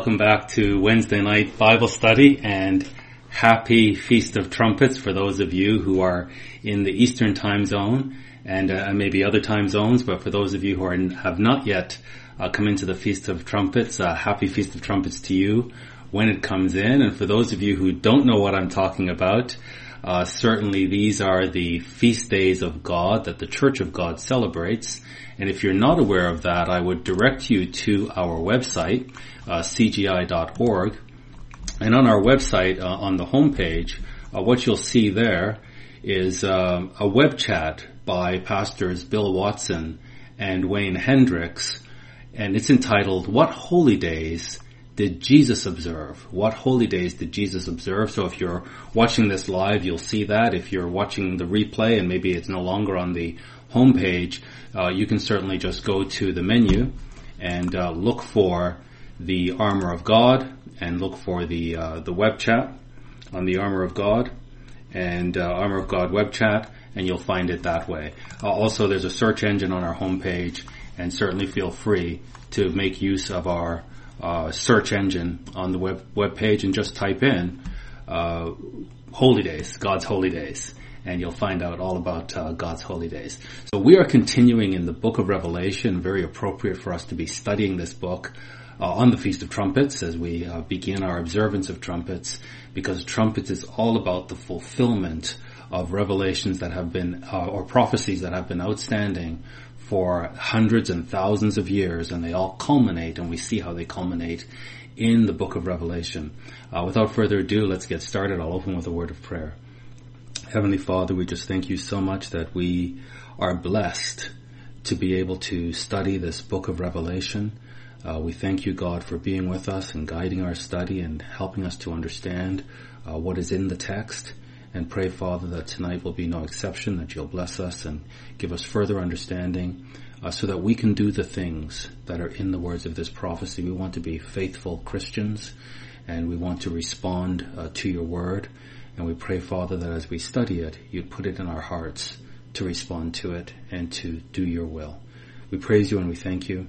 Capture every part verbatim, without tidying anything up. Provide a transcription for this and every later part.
welcome back to Wednesday night Bible study, and happy Feast of Trumpets for those of you who are in the Eastern time zone and uh, maybe other time zones, but for those of you who are, have not yet uh, come into the Feast of Trumpets, uh, happy Feast of Trumpets to you when it comes in. And for those of you who don't know what I'm talking about, uh, certainly these are the feast days of God that the Church of God celebrates. And if you're not aware of that, I would direct you to our website, uh, c g i dot org. And on our website, uh, on the homepage, uh, what you'll see there is uh, a web chat by Pastors Bill Watson and Wayne Hendricks. And it's entitled, What Holy Days Did Jesus Observe? What Holy Days Did Jesus Observe? So if you're watching this live, you'll see that. If you're watching the replay and maybe it's no longer on the homepage, uh, you can certainly just go to the menu and uh, look for the Armor of God and look for the uh, the web chat on the Armor of God and uh, Armor of God web chat, and you'll find it that way. Uh, also, there's a search engine on our homepage, and certainly feel free to make use of our uh, search engine on the web web page and just type in uh, Holy Days, God's Holy Days, and you'll find out all about uh, God's holy days. So we are continuing in the book of Revelation, very appropriate for us to be studying this book uh, on the Feast of Trumpets as we uh, begin our observance of trumpets, because trumpets is all about the fulfillment of revelations that have been, uh, or prophecies that have been outstanding for hundreds and thousands of years, and they all culminate, and we see how they culminate in the book of Revelation. Uh, without further ado, let's get started. I'll open with a word of prayer. Heavenly Father, we just thank you so much that we are blessed to be able to study this book of Revelation. Uh, we thank you, God, for being with us and guiding our study and helping us to understand uh, what is in the text. And pray, Father, that tonight will be no exception, that you'll bless us and give us further understanding uh, so that we can do the things that are in the words of this prophecy. We want to be faithful Christians, and we want to respond uh, to your word. And we pray, Father, that as we study it, you'd put it in our hearts to respond to it and to do your will. We praise you and we thank you.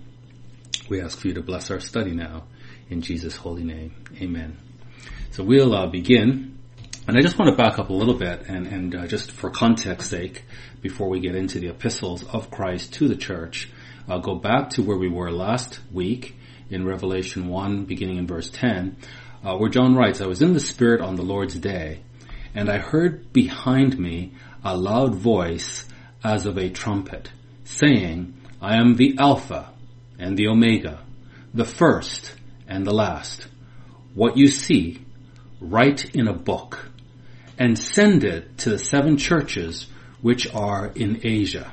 We ask for you to bless our study now. In Jesus' holy name, amen. So we'll uh, begin. And I just want to back up a little bit and, and uh, just for context's sake, before we get into the epistles of Christ to the church, uh, go back to where we were last week in Revelation one, beginning in verse ten, uh, where John writes, I was in the Spirit on the Lord's day, and I heard behind me a loud voice as of a trumpet, saying, I am the Alpha and the Omega, the first and the last. What you see, write in a book, and send it to the seven churches which are in Asia,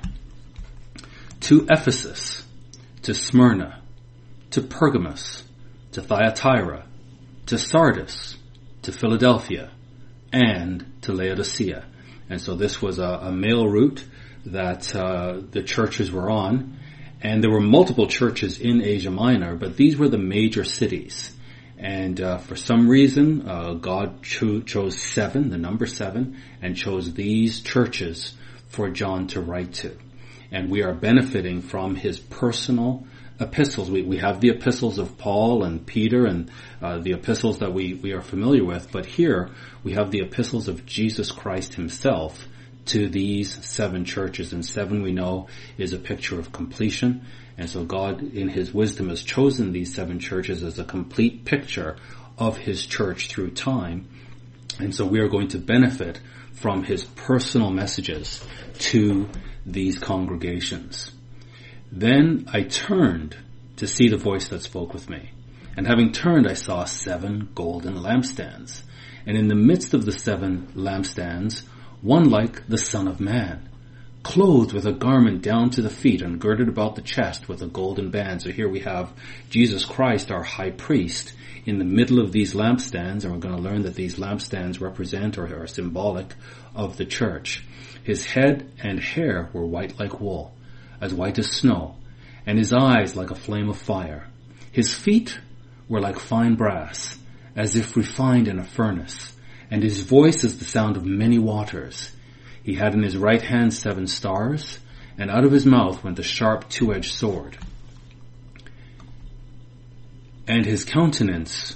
to Ephesus, to Smyrna, to Pergamos, to Thyatira, to Sardis, to Philadelphia, and to Laodicea. And so this was a, a mail route that uh, the churches were on, and there were multiple churches in Asia Minor, but these were the major cities. And uh, for some reason, uh, God cho- chose seven, the number seven, and chose these churches for John to write to. And we are benefiting from his personal epistles. We, we have the epistles of Paul and Peter and uh, the epistles that we, we are familiar with, but here we have the epistles of Jesus Christ himself to these seven churches. And seven, we know, is a picture of completion. And so God, in his wisdom, has chosen these seven churches as a complete picture of his church through time. And so we are going to benefit from his personal messages to these congregations. Then I turned to see the voice that spoke with me. And having turned, I saw seven golden lampstands. And in the midst of the seven lampstands, one like the Son of Man, clothed with a garment down to the feet and girded about the chest with a golden band. So here we have Jesus Christ, our high priest, in the middle of these lampstands. And we're going to learn that these lampstands represent or are symbolic of the church. His head and hair were white like wool, as white as snow, and his eyes like a flame of fire. His feet were like fine brass, as if refined in a furnace, and his voice is the sound of many waters. He had in his right hand seven stars, and out of his mouth went a sharp two-edged sword. And his countenance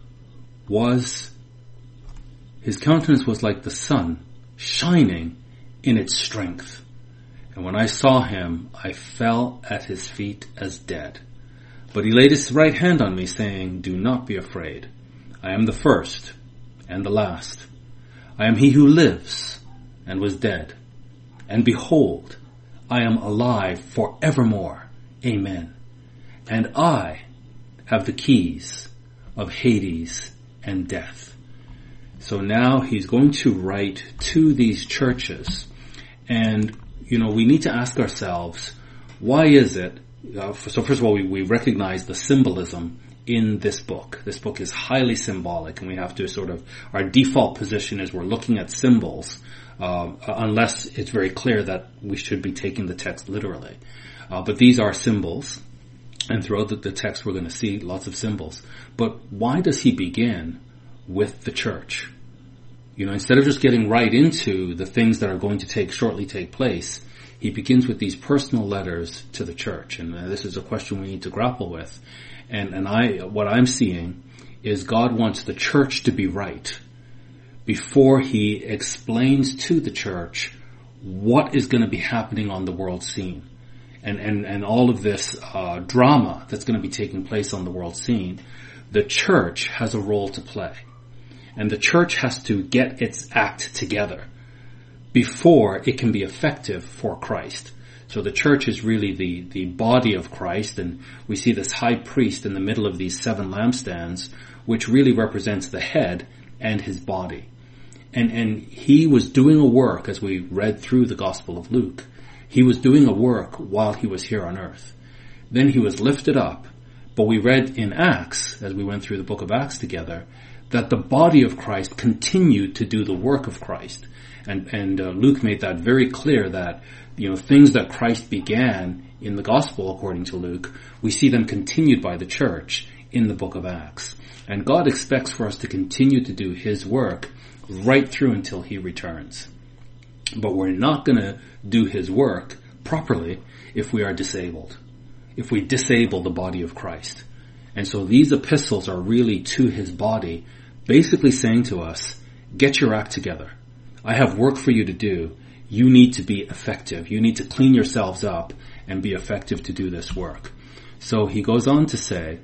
was, his countenance was like the sun shining in its strength. And when I saw him, I fell at his feet as dead. But he laid his right hand on me, saying, do not be afraid. I am the first and the last. I am he who lives and was dead. And behold, I am alive forevermore. Amen. And I have the keys of Hades and death. So now he's going to write to these churches. And, you know, we need to ask ourselves, why is it? Uh, so first of all, we, we recognize the symbolism in this book. This book is highly symbolic, and we have to sort of, our default position is we're looking at symbols, uh, unless it's very clear that we should be taking the text literally. Uh, but these are symbols, and throughout the, the text we're going to see lots of symbols. But why does he begin with the church? You know, instead of just getting right into the things that are going to take shortly take place, he begins with these personal letters to the church. And uh, this is a question we need to grapple with. And, and I, what I'm seeing is God wants the church to be right before he explains to the church what is going to be happening on the world scene. And, and, and all of this uh, drama that's going to be taking place on the world scene, the church has a role to play. And the church has to get its act together before it can be effective for Christ. So the church is really the, the body of Christ, and we see this high priest in the middle of these seven lampstands, which really represents the head and his body. And, and he was doing a work, as we read through the Gospel of Luke. He was doing a work while he was here on earth. Then he was lifted up. But we read in Acts, as we went through the book of Acts together, that the body of Christ continued to do the work of Christ. And, and uh, Luke made that very clear that, you know, things that Christ began in the gospel, according to Luke, we see them continued by the church in the book of Acts. And God expects for us to continue to do his work right through until he returns. But we're not going to do his work properly if we are disabled, if we disable the body of Christ. And so these epistles are really to his body, basically saying to us, get your act together. I have work for you to do. You need to be effective. You need to clean yourselves up and be effective to do this work. So he goes on to say,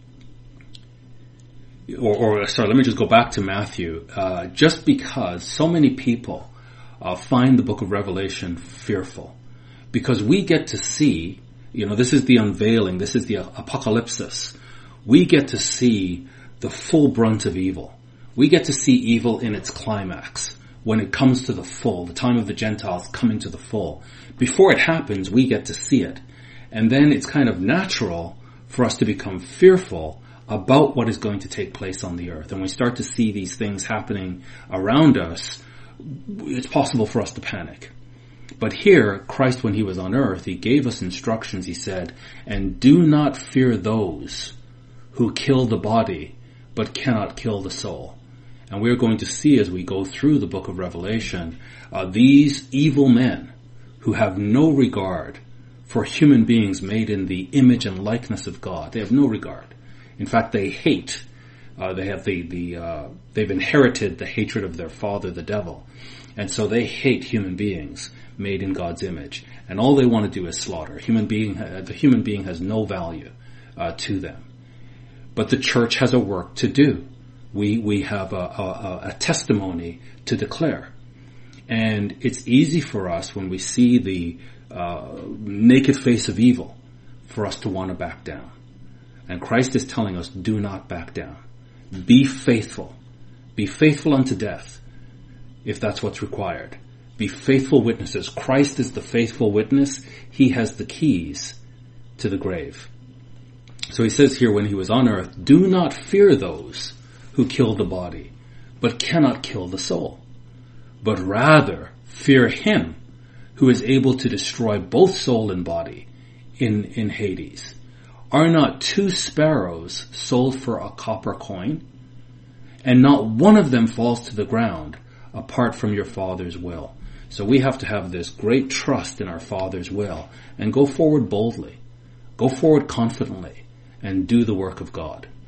or, or sorry, let me just go back to Matthew. Uh, just because so many people uh, find the book of Revelation fearful, because we get to see, you know, this is the unveiling, this is the apocalypsis. We get to see the full brunt of evil. We get to see evil in its climax. When it comes to the full, the time of the Gentiles coming to the full. Before it happens, we get to see it. And then it's kind of natural for us to become fearful about what is going to take place on the earth. And we start to see these things happening around us, it's possible for us to panic. But here, Christ, when he was on earth, he gave us instructions. He said, and do not fear those who kill the body, but cannot kill the soul. And we're going to see as we go through the book of Revelation, uh, these evil men who have no regard for human beings made in the image and likeness of God. They have no regard. In fact, they hate. Uh, they have the, the, uh, they've inherited the hatred of their father, the devil. And so they hate human beings made in God's image. And all they want to do is slaughter. Human being, uh, the human being has no value, uh, to them. But the church has a work to do. We we have a, a, a testimony to declare. And it's easy for us when we see the uh, naked face of evil for us to want to back down. And Christ is telling us, do not back down. Be faithful. Be faithful unto death, if that's what's required. Be faithful witnesses. Christ is the faithful witness. He has the keys to the grave. So he says here, when he was on earth, do not fear those who kill the body, but cannot kill the soul, but rather fear him who is able to destroy both soul and body in, in Hades. Are not two sparrows sold for a copper coin? And not one of them falls to the ground apart from your Father's will. So we have to have this great trust in our Father's will and go forward boldly, go forward confidently, and do the work of God.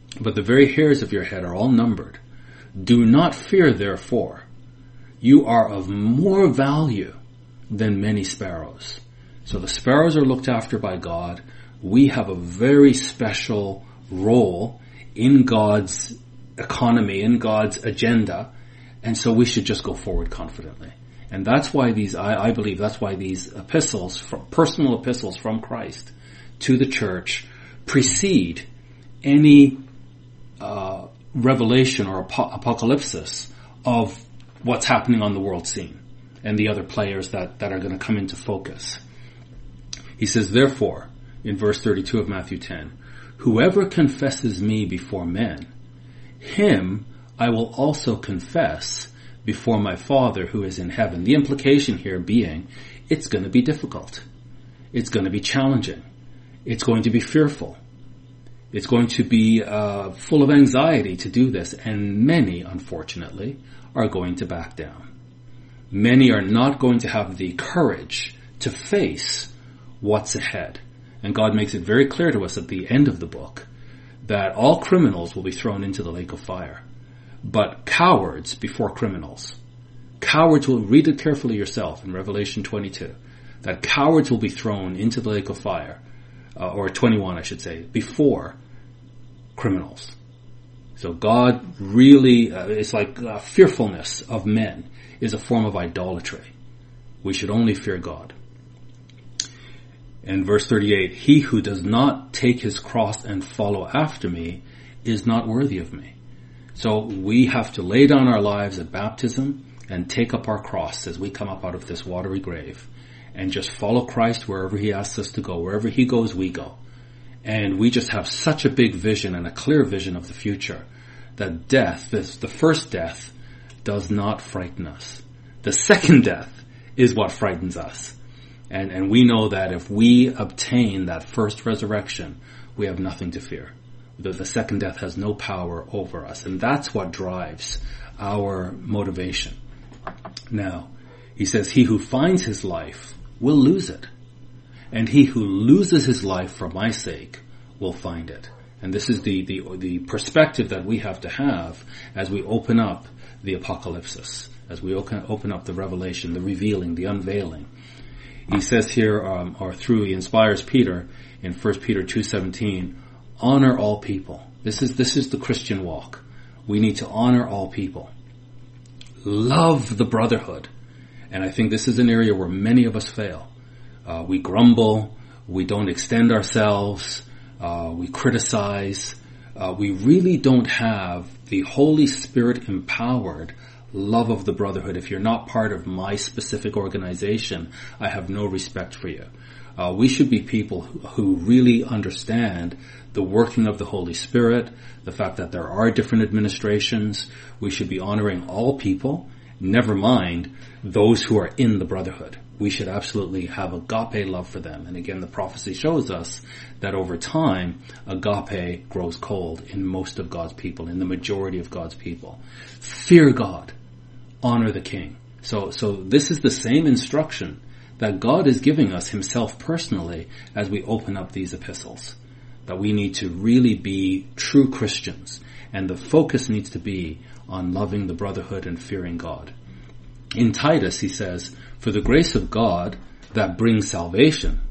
but the very hairs of your head are all numbered. Do not fear, therefore. You are of more value than many sparrows. So the sparrows are looked after by God. We have a very special role in God's economy, in God's agenda, and so we should just go forward confidently. And that's why these, I, I believe that's why these epistles, personal epistles from Christ to the church, precede any uh, revelation or ap- apocalypsis of what's happening on the world scene and the other players that, that are going to come into focus. He says, therefore, in verse thirty-two of Matthew ten, whoever confesses me before men, him I will also confess before my Father who is in heaven. The implication here being, it's going to be difficult. It's going to be challenging. It's going to be fearful. It's going to be uh, full of anxiety to do this. And many, unfortunately, are going to back down. Many are not going to have the courage to face what's ahead. And God makes it very clear to us at the end of the book that all criminals will be thrown into the lake of fire. But cowards before criminals. Cowards will, read it carefully yourself in Revelation twenty-two, that cowards will be thrown into the lake of fire, uh, or twenty-one I should say, before criminals. So God really, uh, it's like uh, fearfulness of men is a form of idolatry. We should only fear God. And verse thirty-eight, he who does not take his cross and follow after me is not worthy of me. So we have to lay down our lives at baptism and take up our cross as we come up out of this watery grave and just follow Christ wherever he asks us to go. Wherever he goes, we go. And we just have such a big vision and a clear vision of the future that death, this, the first death, does not frighten us. The second death is what frightens us. And, and we know that if we obtain that first resurrection, we have nothing to fear. The, the second death has no power over us. And that's what drives our motivation. Now, he says, he who finds his life will lose it. And he who loses his life for my sake will find it. And this is the, the, the perspective that we have to have as we open up the apocalypse, as we open, open up the revelation, the revealing, the unveiling. He says here, um, or through, he inspires Peter in First Peter two seventeen, honor all people. This is, this is the Christian walk. We need to honor all people. Love the brotherhood. And I think this is an area where many of us fail. Uh, we grumble. We don't extend ourselves. Uh, we criticize. Uh, we really don't have the Holy Spirit empowered love of the brotherhood. If you're not part of my specific organization, I have no respect for you. Uh, we should be people who, who really understand the working of the Holy Spirit, the fact that there are different administrations. We should be honoring all people, never mind those who are in the brotherhood. We should absolutely have agape love for them. And again, the prophecy shows us that over time, agape grows cold in most of God's people, in the majority of God's people. Fear God. Honor the King. So, so this is the same instruction that God is giving us himself personally as we open up these epistles. That we need to really be true Christians. And the focus needs to be on loving the brotherhood and fearing God. In Titus, he says, for the grace of God that brings salvation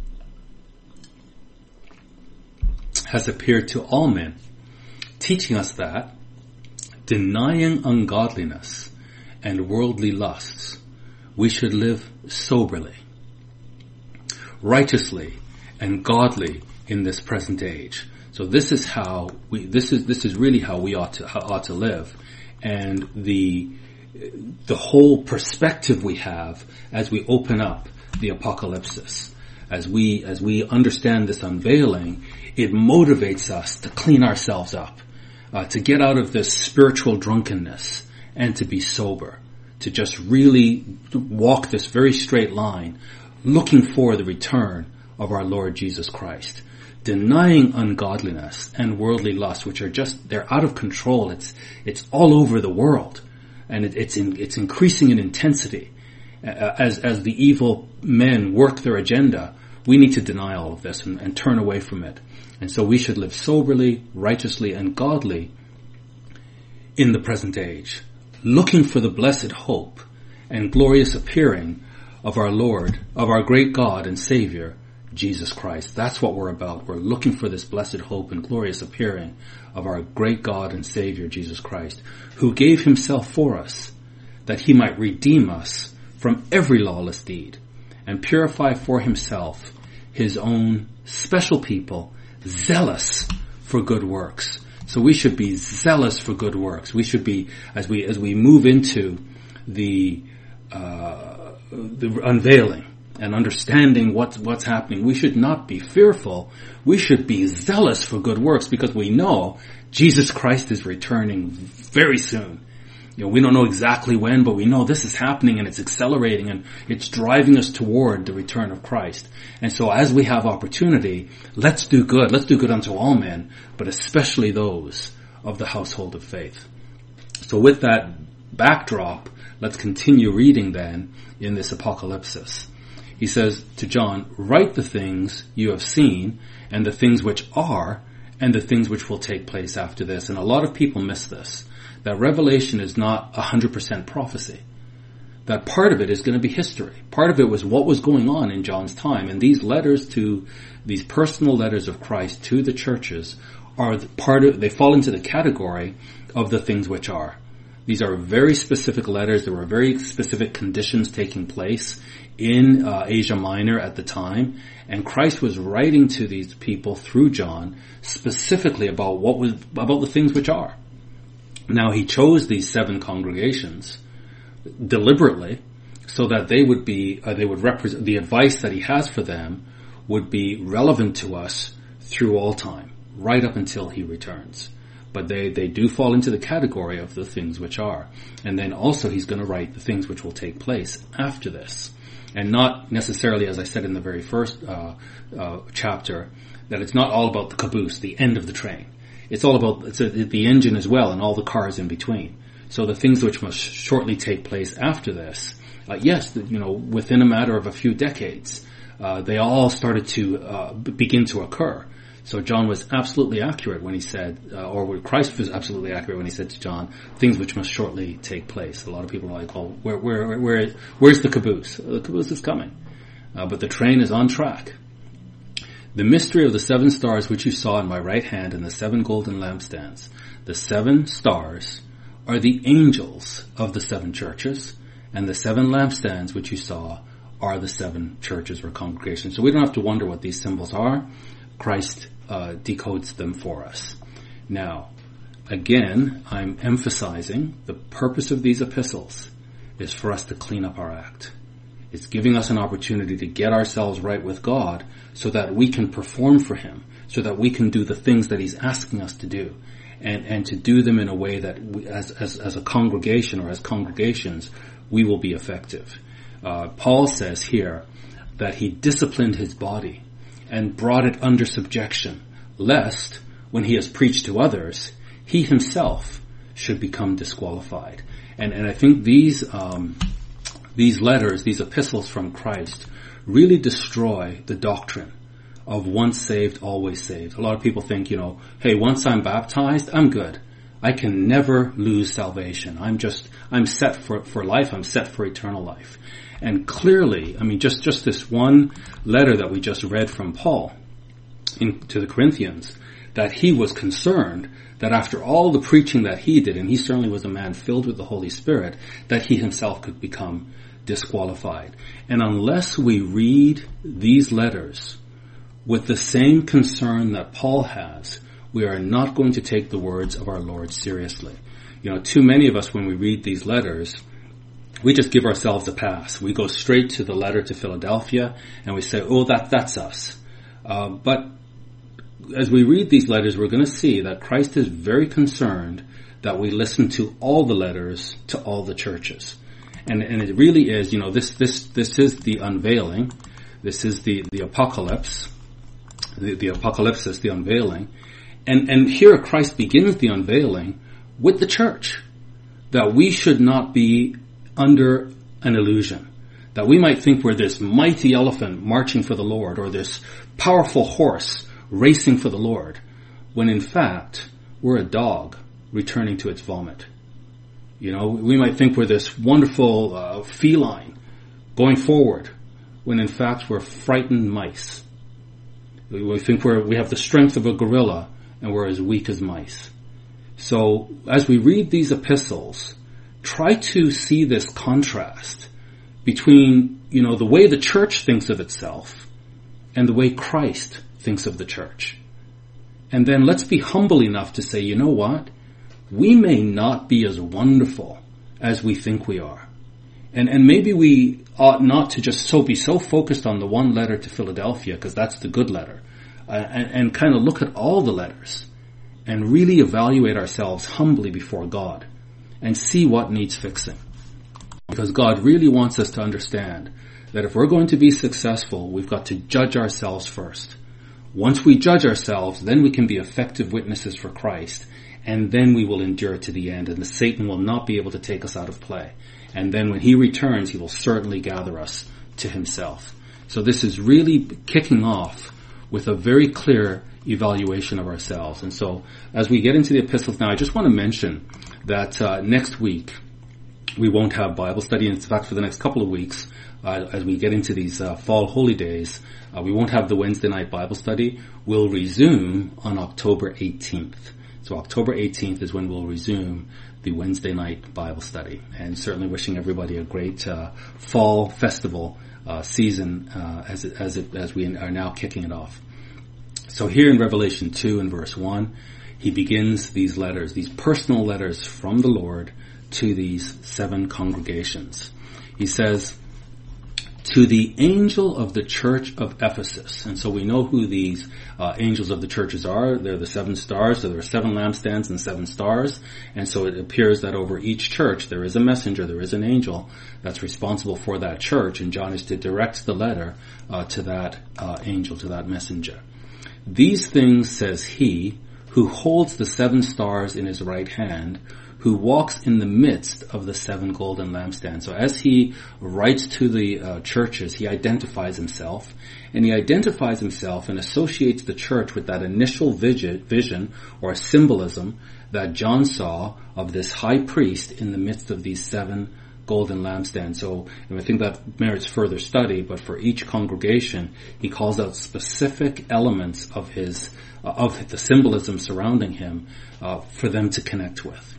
has appeared to all men, teaching us that, denying ungodliness and worldly lusts, we should live soberly, righteously, and godly in this present age. So this is how we, this is, this is really how we ought to, how, ought to live. And the, the whole perspective we have as we open up the apocalypse, as we, as we understand this unveiling, it motivates us to clean ourselves up, uh, to get out of this spiritual drunkenness and to be sober, to just really walk this very straight line, looking for the return of our Lord Jesus Christ. Denying ungodliness and worldly lust, which are just, they're out of control. It's, it's all over the world. And it, it's in, it's increasing in intensity. Uh, as, as the evil men work their agenda, we need to deny all of this and, and turn away from it. And so we should live soberly, righteously, and godly in the present age, looking for the blessed hope and glorious appearing of our Lord, of our great God and Savior, Jesus Christ. That's what we're about. We're looking for this blessed hope and glorious appearing of our great God and Savior, Jesus Christ, who gave himself for us, that he might redeem us from every lawless deed and purify for himself his own special people, zealous for good works. So we should be zealous for good works. We should be, as we as we move into the uh, the unveiling and understanding what's what's happening, we should not be fearful. We should be zealous for good works, because we know Jesus Christ is returning very soon. You know, we don't know exactly when, but we know this is happening, and it's accelerating, and it's driving us toward the return of Christ. And so as we have opportunity, let's do good. Let's do good unto all men, but especially those of the household of faith. So with that backdrop, let's continue reading then in this apocalypsis. He says to John, write the things you have seen, and the things which are, and the things which will take place after this. And a lot of people miss this, that Revelation is not one hundred percent prophecy. That part of it is going to be history. Part of it was what was going on in John's time. And these letters to, these personal letters of Christ to the churches are part of, they fall into the category of the things which are. These are very specific letters. There were very specific conditions taking place in uh, Asia Minor at the time. And Christ was writing to these people through John specifically about what was, about the things which are. Now, he chose these seven congregations deliberately so that they would be, uh, they would represent, the advice that he has for them would be relevant to us through all time, right up until he returns. But they, they do fall into the category of the things which are. And then also he's going to write the things which will take place after this. And not necessarily, as I said in the very first uh, uh, chapter, that it's not all about the caboose, the end of the train. It's all about it's a, the engine as well, and all the cars in between. So the things which must shortly take place after this, uh, yes, you know, within a matter of a few decades, uh, they all started to uh, begin to occur. So John was absolutely accurate when he said, uh, or Christ was absolutely accurate when he said to John, things which must shortly take place. A lot of people are like, "Oh, where, where, where, where's the caboose? The caboose is coming, uh, but the train is on track." The mystery of the seven stars which you saw in my right hand and the seven golden lampstands. The seven stars are the angels of the seven churches, and the seven lampstands which you saw are the seven churches or congregations. So we don't have to wonder what these symbols are. Christ uh, decodes them for us. Now, again, I'm emphasizing the purpose of these epistles is for us to clean up our act. It's giving us an opportunity to get ourselves right with God so that we can perform for him, so that we can do the things that he's asking us to do, and, and to do them in a way that we, as, as, as a congregation or as congregations, we will be effective. Uh, Paul says here that he disciplined his body and brought it under subjection, lest, when he has preached to others, he himself should become disqualified. And, and I think these, um, these letters, these epistles from Christ, really destroy the doctrine of once saved, always saved. A lot of people think, you know, hey, once I'm baptized, I'm good. I can never lose salvation. I'm just, I'm set for, for life. I'm set for eternal life. And clearly, I mean, just, just this one letter that we just read from Paul in, to the Corinthians, that he was concerned that after all the preaching that he did, and he certainly was a man filled with the Holy Spirit, that he himself could become disqualified. And unless we read these letters with the same concern that Paul has, we are not going to take the words of our Lord seriously. You know, too many of us, when we read these letters, we just give ourselves a pass. We go straight to the letter to Philadelphia and we say, oh, that that's us. Uh, but as we read these letters, we're going to see that Christ is very concerned that we listen to all the letters to all the churches. And, and it really is, you know, this, this, this is the unveiling. This is the, the apocalypse, the, the apocalypsis, the unveiling. And, and here Christ begins the unveiling with the church, that we should not be under an illusion, That we might think we're this mighty elephant marching for the Lord, or this powerful horse racing for the Lord, when in fact we're a dog returning to its vomit. You know, we might think we're this wonderful uh, feline going forward, when in fact we're frightened mice. We think we're, we have the strength of a gorilla, and we're as weak as mice. So, as we read these epistles, try to see this contrast between, you know, the way the church thinks of itself and the way Christ thinks of the church. And then let's be humble enough to say, you know what? We may not be as wonderful as we think we are. And and maybe we ought not to just so be so focused on the one letter to Philadelphia, because that's the good letter, uh, and, and kind of look at all the letters and really evaluate ourselves humbly before God and see what needs fixing. Because God really wants us to understand that if we're going to be successful, we've got to judge ourselves first. Once we judge ourselves, then we can be effective witnesses for Christ, and then we will endure to the end, and Satan will not be able to take us out of play. And then when he returns, he will certainly gather us to himself. So this is really kicking off with a very clear evaluation of ourselves. And so as we get into the epistles now, I just want to mention that uh, next week we won't have Bible study. In fact, for the next couple of weeks, uh, as we get into these uh, fall holy days, uh, we won't have the Wednesday night Bible study. We'll resume on October eighteenth. So October eighteenth is when we'll resume the Wednesday night Bible study, and certainly wishing everybody a great uh, fall festival uh, season uh, as it, as it, as we are now kicking it off. So here in Revelation two and verse one, he begins these letters, these personal letters from the Lord to these seven congregations. He says, to the angel of the church of Ephesus. And so we know who these uh, angels of the churches are. They're the seven stars. So there are seven lampstands and seven stars. And so it appears that over each church there is a messenger, there is an angel that's responsible for that church. And John is to direct the letter uh, to that uh, angel, to that messenger. These things says he who holds the seven stars in his right hand, who walks in the midst of the seven golden lampstands. So as he writes to the uh, churches, he identifies himself, and he identifies himself and associates the church with that initial vision, vision or symbolism that John saw of this high priest in the midst of these seven golden lampstands. So and I think that merits further study, but for each congregation, he calls out specific elements of his, uh, of the symbolism surrounding him uh, for them to connect with.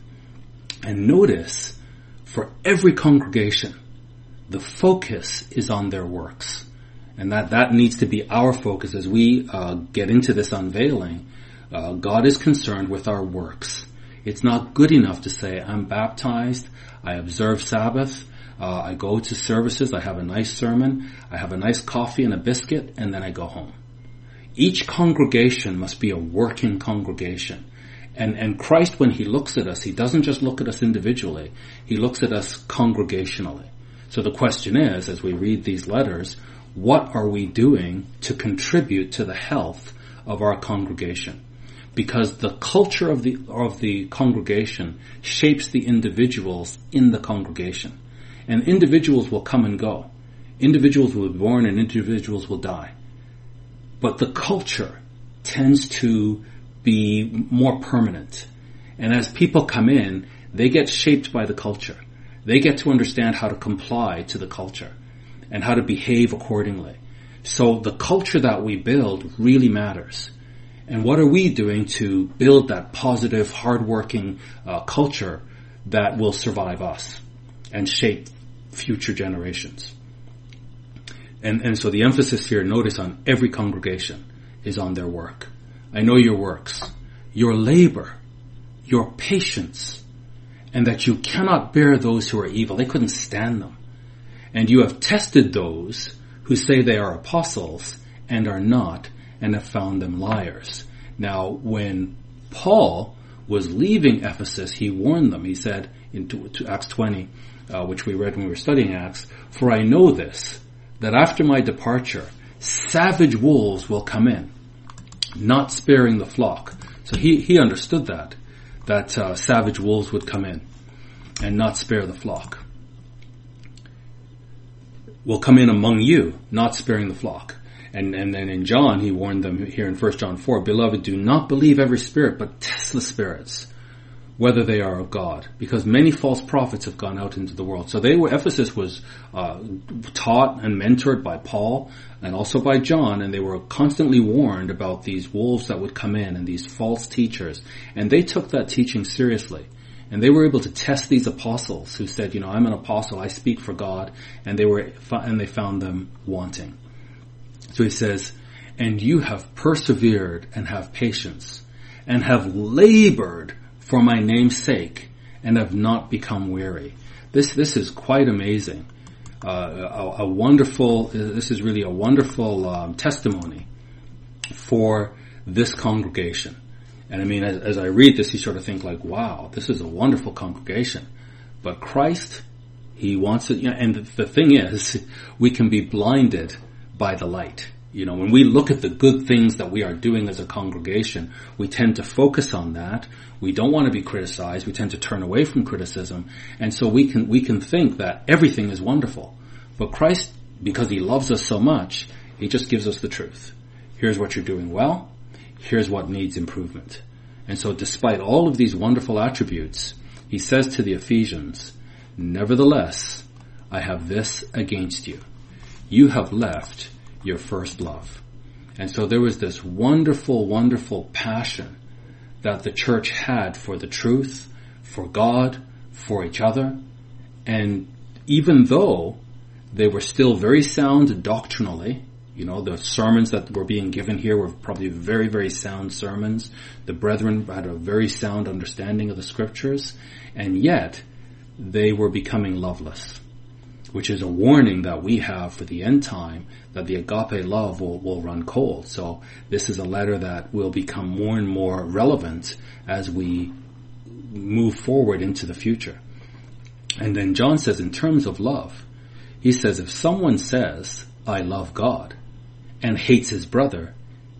And notice, for every congregation, the focus is on their works. And that, that needs to be our focus as we uh, get into this unveiling. Uh, God is concerned with our works. It's not good enough to say, I'm baptized, I observe Sabbath, uh, I go to services, I have a nice sermon, I have a nice coffee and a biscuit, and then I go home. Each congregation must be a working congregation. And, and Christ, when he looks at us, he doesn't just look at us individually, he looks at us congregationally. So the question is, as we read these letters, what are we doing to contribute to the health of our congregation? Because the culture of the, of the congregation shapes the individuals in the congregation. And individuals will come and go. Individuals will be born and individuals will die. But the culture tends to be more permanent. And as people come in, they get shaped by the culture. They get to understand how to comply to the culture and how to behave accordingly. So the culture that we build really matters. And what are we doing to build that positive, hardworking uh, culture that will survive us and shape future generations? And, and so the emphasis here, notice, on every congregation is on their work. I know your works, your labor, your patience, and that you cannot bear those who are evil. They couldn't stand them. And you have tested those who say they are apostles and are not, and have found them liars. Now, when Paul was leaving Ephesus, he warned them. He said in to, to Acts twenty, uh, which we read when we were studying Acts, for I know this, that after my departure, savage wolves will come in, not sparing the flock. So he, he understood that, that uh, savage wolves would come in and not spare the flock. will come in among you, not sparing the flock. And, and then in John, he warned them here in First John four, beloved, do not believe every spirit, but test the spirits, whether they are of God, because many false prophets have gone out into the world. So they were, Ephesus was uh, taught and mentored by Paul and also by John, and they were constantly warned about these wolves that would come in and these false teachers. And they took that teaching seriously. And they were able to test these apostles who said, you know, I'm an apostle, I speak for God, and they were, and they found them wanting. So he says, and you have persevered and have patience and have labored for my name's sake and have not become weary. This, this is quite amazing. Uh, a, a wonderful, this is really a wonderful um, testimony for this congregation. And I mean, as, as I read this, you sort of think like, wow, this is a wonderful congregation. But Christ, he wants it, you know, and the, the thing is, we can be blinded by the light. You know, when we look at the good things that we are doing as a congregation, we tend to focus on that. We don't want to be criticized. We tend to turn away from criticism. And so we can, we can think that everything is wonderful. But Christ, because he loves us so much, he just gives us the truth. Here's what you're doing well. Here's what needs improvement. And so despite all of these wonderful attributes, he says to the Ephesians, nevertheless, I have this against you. You have left your first love. And so there was this wonderful, wonderful passion that the church had for the truth, for God, for each other. And even though they were still very sound doctrinally, you know, the sermons that were being given here were probably very, very sound sermons. The brethren had a very sound understanding of the scriptures, and yet they were becoming loveless, which is a warning that we have for the end time, that the agape love will, will run cold. So this is a letter that will become more and more relevant as we move forward into the future. And then John says, in terms of love, he says, if someone says, I love God, and hates his brother,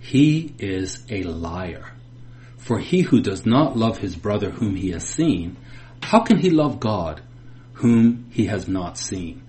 he is a liar. For he who does not love his brother whom he has seen, how can he love God whom he has not seen?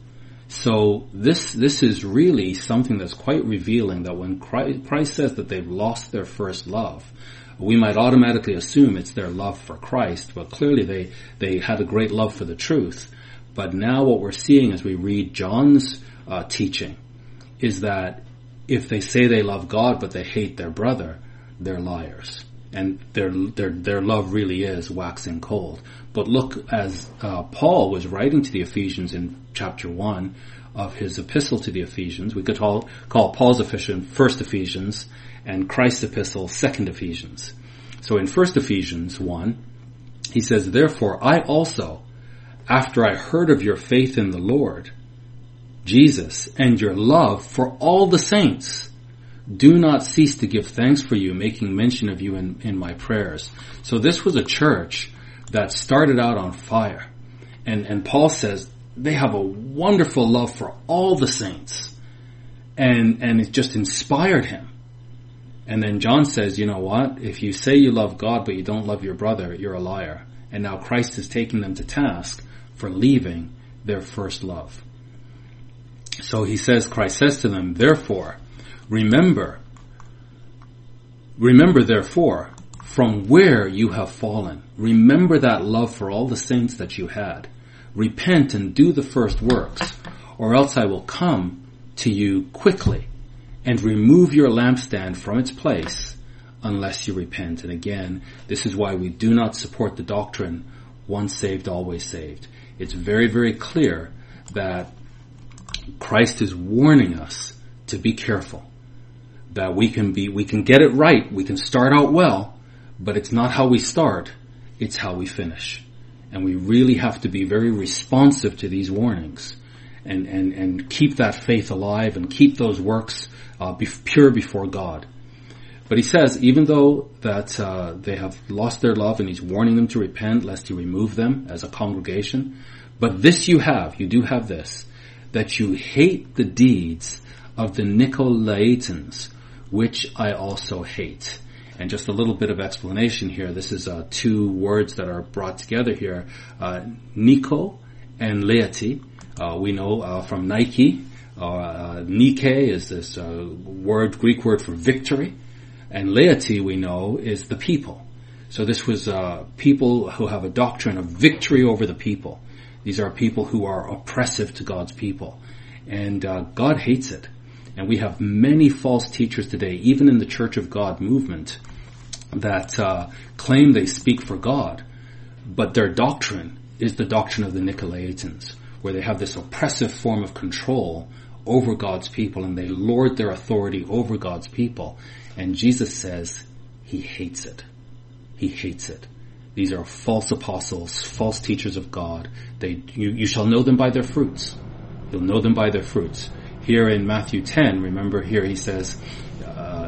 So this this is really something that's quite revealing, that when Christ, Christ says that they've lost their first love, we might automatically assume it's their love for Christ, but clearly they, they had a great love for the truth. But now what we're seeing as we read John's uh, teaching is that if they say they love God but they hate their brother, they're liars. And their their their love really is waxing cold. But look, as uh, Paul was writing to the Ephesians in chapter one of his epistle to the Ephesians, we could call, call Paul's epistle First Ephesians and Christ's epistle Second Ephesians. So in First Ephesians one, he says, therefore I also, after I heard of your faith in the Lord Jesus and your love for all the saints, do not cease to give thanks for you, making mention of you in, in my prayers. So this was a church that started out on fire. And, and Paul says they have a wonderful love for all the saints. And, and it just inspired him. And then John says, you know what? If you say you love God but you don't love your brother, you're a liar. And now Christ is taking them to task for leaving their first love. So he says, Christ says to them, therefore, remember, remember therefore, from where you have fallen. Remember that love for all the saints that you had. Repent and do the first works, or else I will come to you quickly and remove your lampstand from its place unless you repent. And again, this is why we do not support the doctrine, once saved, always saved. It's very, very clear that Christ is warning us to be careful. That we can be, we can get it right, we can start out well, but it's not how we start, it's how we finish. And we really have to be very responsive to these warnings and, and, and keep that faith alive and keep those works uh, be pure before God. But he says, even though that uh, they have lost their love, and he's warning them to repent lest he remove them as a congregation, but this you have, you do have this, that you hate the deeds of the Nicolaitans, which I also hate. And just a little bit of explanation here. This is uh, two words that are brought together here. Uh, Nico and laity. Uh, we know uh, from Nike Uh, Nike is this uh, word, Greek word for victory. And laity, we know, is the people. So this was uh, people who have a doctrine of victory over the people. These are people who are oppressive to God's people. And uh, God hates it. And we have many false teachers today, even in the Church of God movement, that uh, claim they speak for God, but their doctrine is the doctrine of the Nicolaitans, where they have this oppressive form of control over God's people, and they lord their authority over God's people. And Jesus says he hates it. He hates it. These are false apostles, false teachers of God. They, you, you shall know them by their fruits. You'll know them by their fruits. Here in Matthew ten, remember here he says, uh,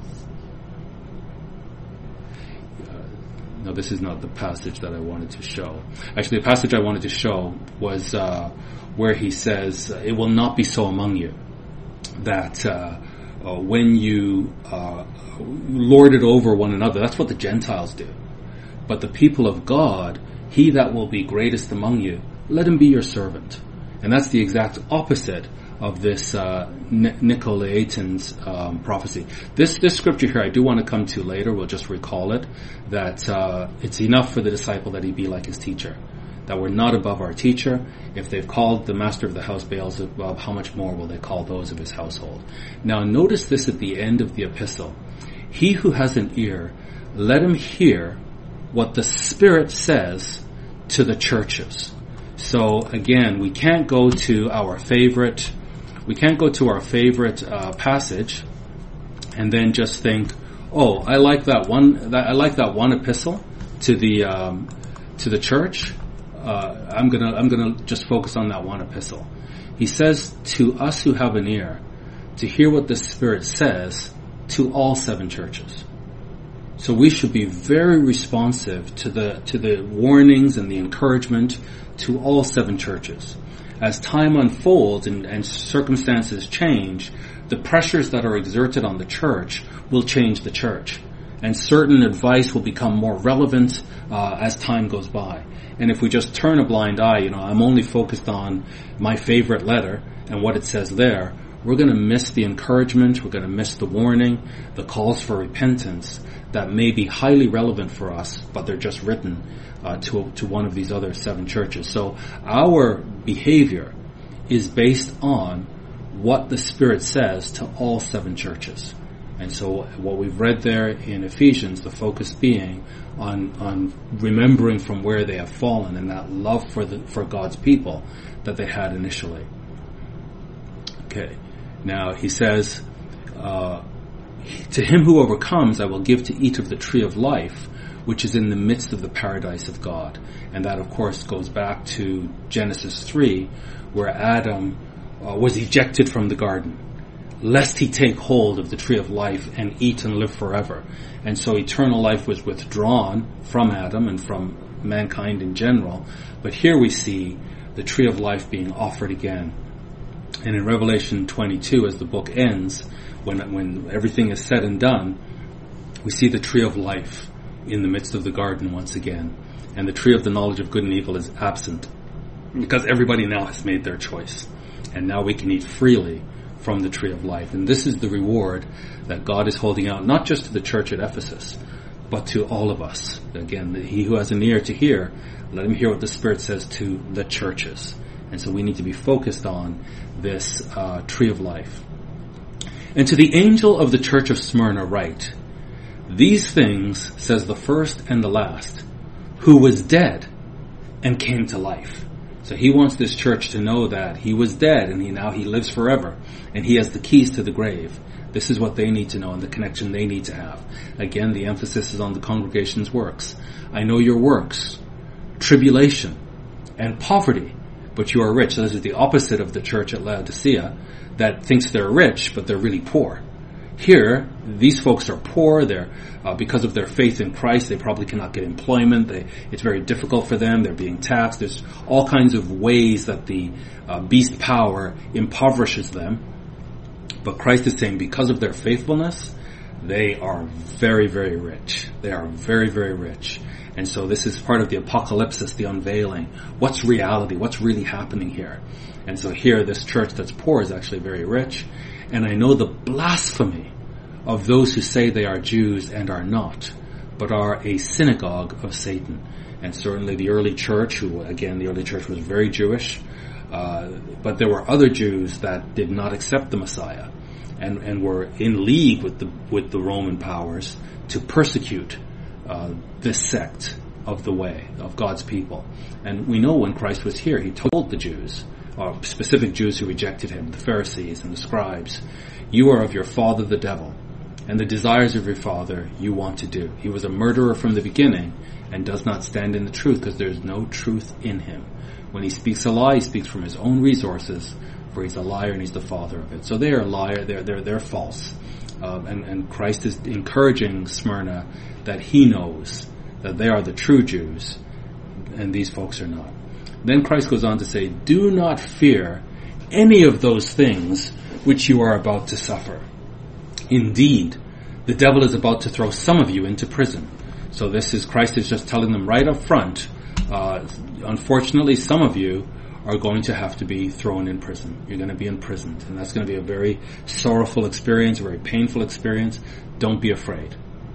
no, this is not the passage that I wanted to show. Actually, the passage I wanted to show was uh, where he says, it will not be so among you that uh, uh, when you uh, lord it over one another, that's what the Gentiles do. But the people of God, he that will be greatest among you, let him be your servant. And that's the exact opposite of this uh, Nicolaitans um, prophecy. This this scripture here I do want to come to later. We'll just recall it, that uh, it's enough for the disciple that he be like his teacher, that we're not above our teacher. If they've called the master of the house Beelzebub, how much more will they call those of his household? Now notice this at the end of the epistle. He who has an ear, let him hear what the Spirit says to the churches. So again, we can't go to our favorite We can't go to our favorite uh, passage and then just think, "Oh, I like that one. That, I like that one epistle to the um, to the church. Uh, I'm gonna I'm gonna just focus on that one epistle." He says to us who have an ear to hear what the Spirit says to all seven churches. So we should be very responsive to the to the warnings and the encouragement to all seven churches. As time unfolds and, and circumstances change, the pressures that are exerted on the church will change the church. And certain advice will become more relevant uh, as time goes by. And if we just turn a blind eye, you know, I'm only focused on my favorite letter and what it says there, we're going to miss the encouragement, we're going to miss the warning, the calls for repentance that may be highly relevant for us, but they're just written uh, to to one of these other seven churches. So our behavior is based on what the Spirit says to all seven churches. And so what we've read there in Ephesians, the focus being on on remembering from where they have fallen and that love for the for God's people that they had initially. Okay. Now he says, uh, to him who overcomes I will give to eat of the tree of life, which is in the midst of the paradise of God. And that, of course, goes back to Genesis three, where Adam uh, was ejected from the garden, lest he take hold of the tree of life and eat and live forever. And so eternal life was withdrawn from Adam and from mankind in general. But here we see the tree of life being offered again. And in Revelation twenty-two, as the book ends, when when everything is said and done, we see the tree of life in the midst of the garden once again. And the tree of the knowledge of good and evil is absent, because everybody now has made their choice. And now we can eat freely from the tree of life. And this is the reward that God is holding out, not just to the church at Ephesus, but to all of us. Again, he who has an ear to hear, let him hear what the Spirit says to the churches. And so we need to be focused on this uh, tree of life. And to the angel of the church of Smyrna write, these things says the first and the last, who was dead and came to life. So he wants this church to know that he was dead and he now he lives forever and he has the keys to the grave. This is what they need to know and the connection they need to have. Again, the emphasis is on the congregation's works. I know your works, tribulation and poverty, but you are rich. So this is the opposite of the church at Laodicea that thinks they're rich, but they're really poor. Here, these folks are poor. They're uh, because of their faith in Christ, they probably cannot get employment. They, it's very difficult for them. They're being taxed. There's all kinds of ways that the uh, beast power impoverishes them. But Christ is saying because of their faithfulness, they are very, very rich. They are very, very rich. And so this is part of the apocalypsis, the unveiling. What's reality? What's really happening here? And so here, this church that's poor is actually very rich. And I know the blasphemy of those who say they are Jews and are not, but are a synagogue of Satan. And certainly the early church, who, again, the early church was very Jewish, uh, but there were other Jews that did not accept the Messiah and, and were in league with the, with the Roman powers to persecute uh, this sect of the way, of God's people. And we know when Christ was here, he told the Jews, or specific Jews who rejected him, the Pharisees and the scribes, you are of your father the devil, and the desires of your father you want to do. He was a murderer from the beginning and does not stand in the truth because there is no truth in him. When he speaks a lie, he speaks from his own resources, for he's a liar and he's the father of it. So they are a liar, they're, they're, they're false. Um, and, and Christ is encouraging Smyrna that he knows that they are the true Jews and these folks are not. Then Christ goes on to say, do not fear any of those things which you are about to suffer. Indeed, the devil is about to throw some of you into prison. So this is, Christ is just telling them right up front, uh, unfortunately some of you are going to have to be thrown in prison. You're going to be imprisoned. And that's going to be a very sorrowful experience, a very painful experience. Don't be afraid.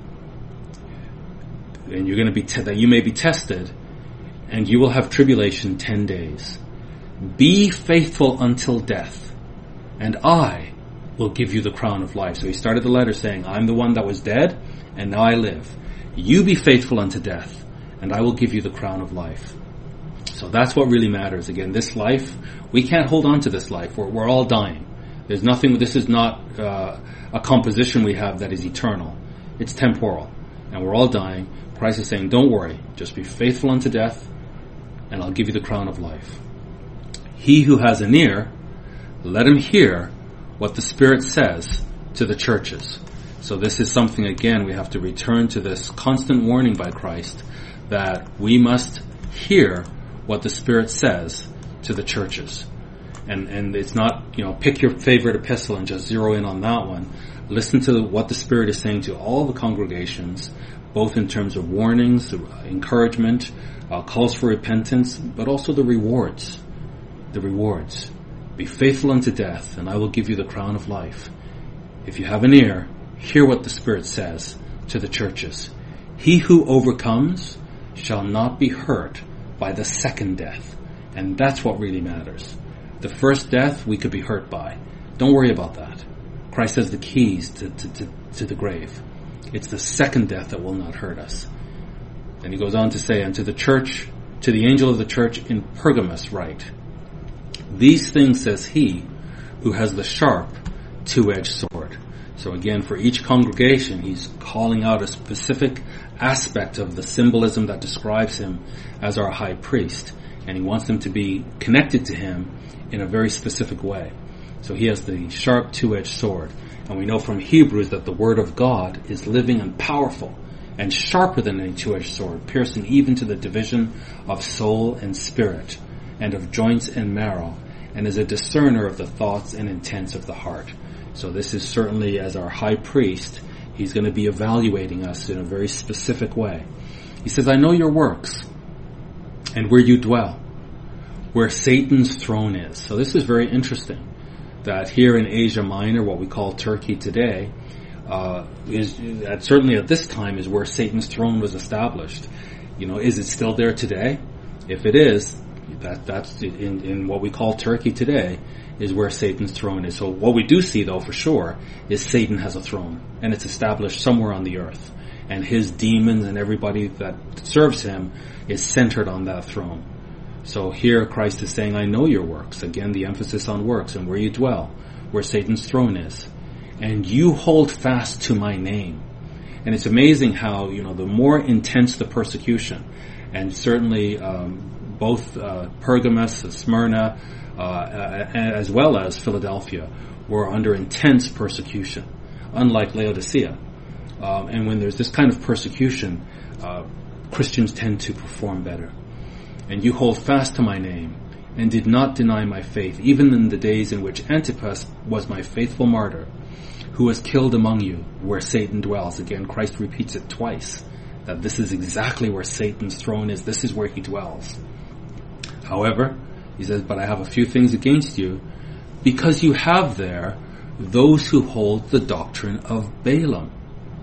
And you're going to be, te- that you may be tested, and you will have tribulation ten days. Be faithful until death, and I will give you the crown of life. So he started the letter saying, I'm the one that was dead, and now I live. You be faithful unto death, and I will give you the crown of life. So that's what really matters. Again, this life, we can't hold on to this life. We're, we're all dying. There's nothing, this is not uh, a composition we have that is eternal. It's temporal, and we're all dying. Christ is saying, don't worry, just be faithful unto death, and I'll give you the crown of life. He who has an ear, let him hear what the Spirit says to the churches. So this is something, again, we have to return to this constant warning by Christ that we must hear what the Spirit says to the churches. And and it's not, you know, pick your favorite epistle and just zero in on that one. Listen to what the Spirit is saying to all the congregations, both in terms of warnings, encouragement, uh, calls for repentance, but also the rewards. The rewards. Be faithful unto death, and I will give you the crown of life. If you have an ear, hear what the Spirit says to the churches. He who overcomes shall not be hurt by the second death. And that's what really matters. The first death we could be hurt by. Don't worry about that. Christ has the keys to, to, to, to the grave. It's the second death that will not hurt us. And he goes on to say, and to the church, to the angel of the church in Pergamos write, these things says he who has the sharp two-edged sword. So again, for each congregation, he's calling out a specific aspect of the symbolism that describes him as our high priest. And he wants them to be connected to him in a very specific way. So he has the sharp two-edged sword. And we know from Hebrews that the word of God is living and powerful and sharper than any two-edged sword, piercing even to the division of soul and spirit and of joints and marrow, and is a discerner of the thoughts and intents of the heart. So this is certainly, as our high priest, he's going to be evaluating us in a very specific way. He says, I know your works and where you dwell, where Satan's throne is. So this is very interesting, that here in Asia Minor, what we call Turkey today, uh, is that certainly at this time is where Satan's throne was established. You know, is it still there today? If it is, that that's in, in what we call Turkey today, is where Satan's throne is. So what we do see, though, for sure, is Satan has a throne, and it's established somewhere on the earth. And his demons and everybody that serves him is centered on that throne. So here Christ is saying, I know your works. Again, the emphasis on works and where you dwell, where Satan's throne is. And you hold fast to my name. And it's amazing how, you know, the more intense the persecution, and certainly um, both uh, Pergamos, Smyrna, uh, as well as Philadelphia, were under intense persecution, unlike Laodicea. Um, and when there's this kind of persecution, uh, Christians tend to perform better. And you hold fast to my name, and did not deny my faith, even in the days in which Antipas was my faithful martyr, who was killed among you, where Satan dwells. Again, Christ repeats it twice, that this is exactly where Satan's throne is. This is where he dwells. However, He says, but I have a few things against you, because you have there those who hold the doctrine of Balaam,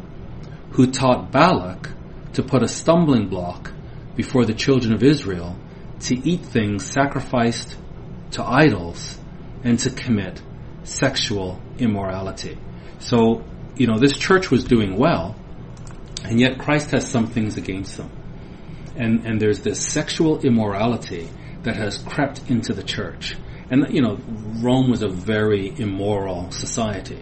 who taught Balak to put a stumbling block before the children of Israel to eat things sacrificed to idols and to commit sexual immorality. So, you know, this church was doing well, and yet Christ has some things against them. And, and there's this sexual immorality that has crept into the church. And, you know, Rome was a very immoral society.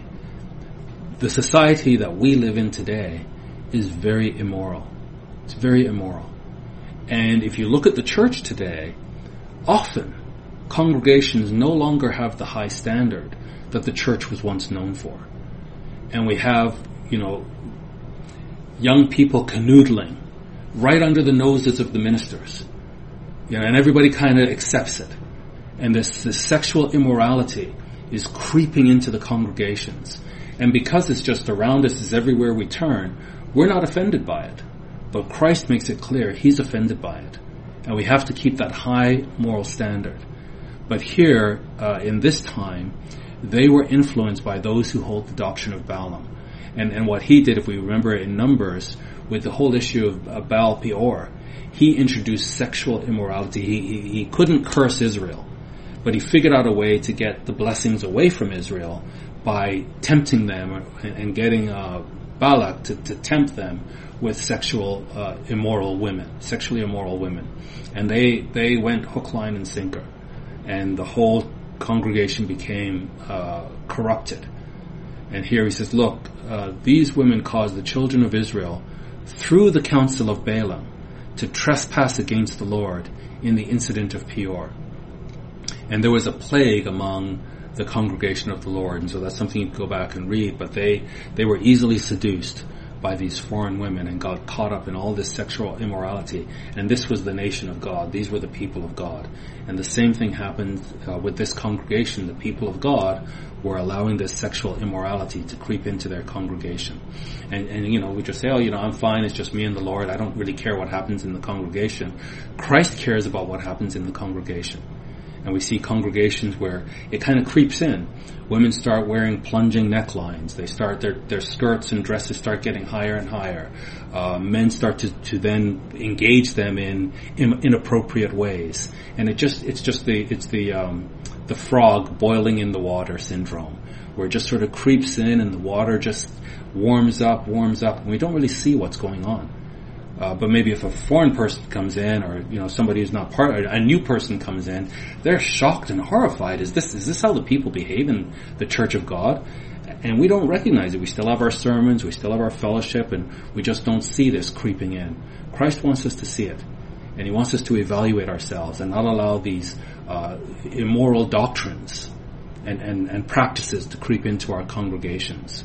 The society that we live in today is very immoral. It's very immoral. And if you look at the church today, often congregations no longer have the high standard that the church was once known for. And we have, you know, young people canoodling right under the noses of the ministers. You know, and everybody kind of accepts it. And this, this sexual immorality is creeping into the congregations. And because it's just around us, it's everywhere we turn, we're not offended by it. But Christ makes it clear He's offended by it. And we have to keep that high moral standard. But here, uh, in this time, they were influenced by those who hold the doctrine of Balaam. And, and what he did, if we remember in Numbers, with the whole issue of uh, Baal Peor, he introduced sexual immorality. He, he, he couldn't curse Israel, but he figured out a way to get the blessings away from Israel by tempting them and, and getting uh, Balak to, to tempt them with sexual uh, immoral women, sexually immoral women. And they, they went hook, line, and sinker. And the whole congregation became uh, corrupted. And here he says, look, uh, these women caused the children of Israel, through the counsel of Balaam, to trespass against the Lord in the incident of Peor. And there was a plague among the congregation of the Lord, and so that's something you can go back and read, but they, they were easily seduced by these foreign women and got caught up in all this sexual immorality. And this was the nation of God. These were the people of God. And the same thing happened uh, with this congregation. The people of God were allowing this sexual immorality to creep into their congregation. And, and you know, we just say, oh, you know, I'm fine. It's just me and the Lord. I don't really care what happens in the congregation. Christ cares about what happens in the congregation. And we see congregations where it kind of creeps in. Women start wearing plunging necklines. They start, their, their skirts and dresses start getting higher and higher. Uh, men start to, to then engage them in, in inappropriate ways. And it just, it's just the, it's the, um, the frog boiling in the water syndrome, where it just sort of creeps in and the water just warms up, warms up, and we don't really see what's going on. Uh, but maybe if a foreign person comes in, or you know somebody who's not part, a new person comes in, they're shocked and horrified. Is this is this how the people behave in the Church of God? And we don't recognize it. We still have our sermons, we still have our fellowship, and we just don't see this creeping in. Christ wants us to see it, and He wants us to evaluate ourselves and not allow these uh, immoral doctrines and, and, and practices to creep into our congregations.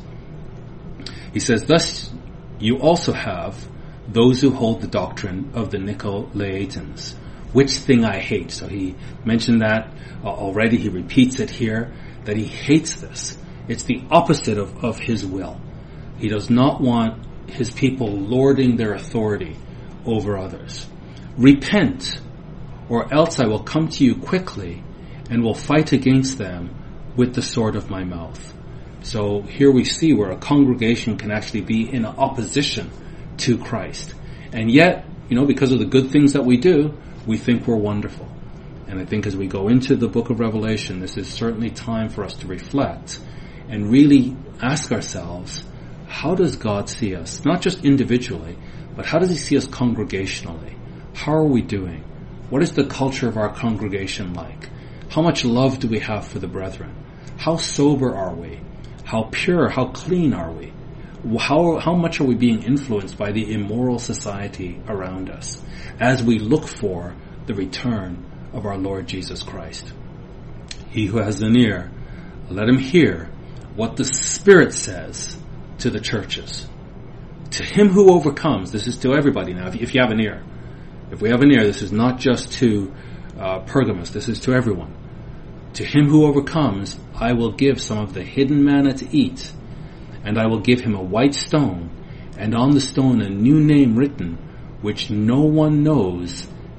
He says, "Thus you also have those who hold the doctrine of the Nicolaitans, which thing I hate." So he mentioned that uh, already. He repeats it here, that he hates this. It's the opposite of, of his will. He does not want his people lording their authority over others. "Repent, or else I will come to you quickly and will fight against them with the sword of my mouth." So here we see where a congregation can actually be in opposition to Christ. And yet, you know, because of the good things that we do, we think we're wonderful. And I think as we go into the book of Revelation, this is certainly time for us to reflect and really ask ourselves, how does God see us? Not just individually, but how does He see us congregationally? How are we doing? What is the culture of our congregation like? How much love do we have for the brethren? How sober are we? How pure, how clean are we? How, how much are we being influenced by the immoral society around us as we look for the return of our Lord Jesus Christ? He who has an ear, let him hear what the Spirit says to the churches. To him who overcomes, this is to everybody now, if, if you have an ear. If we have an ear, this is not just to uh, Pergamos, this is to everyone. To him who overcomes, I will give some of the hidden manna to eat, and I will give him a white stone, and on the stone a new name written, which no one knows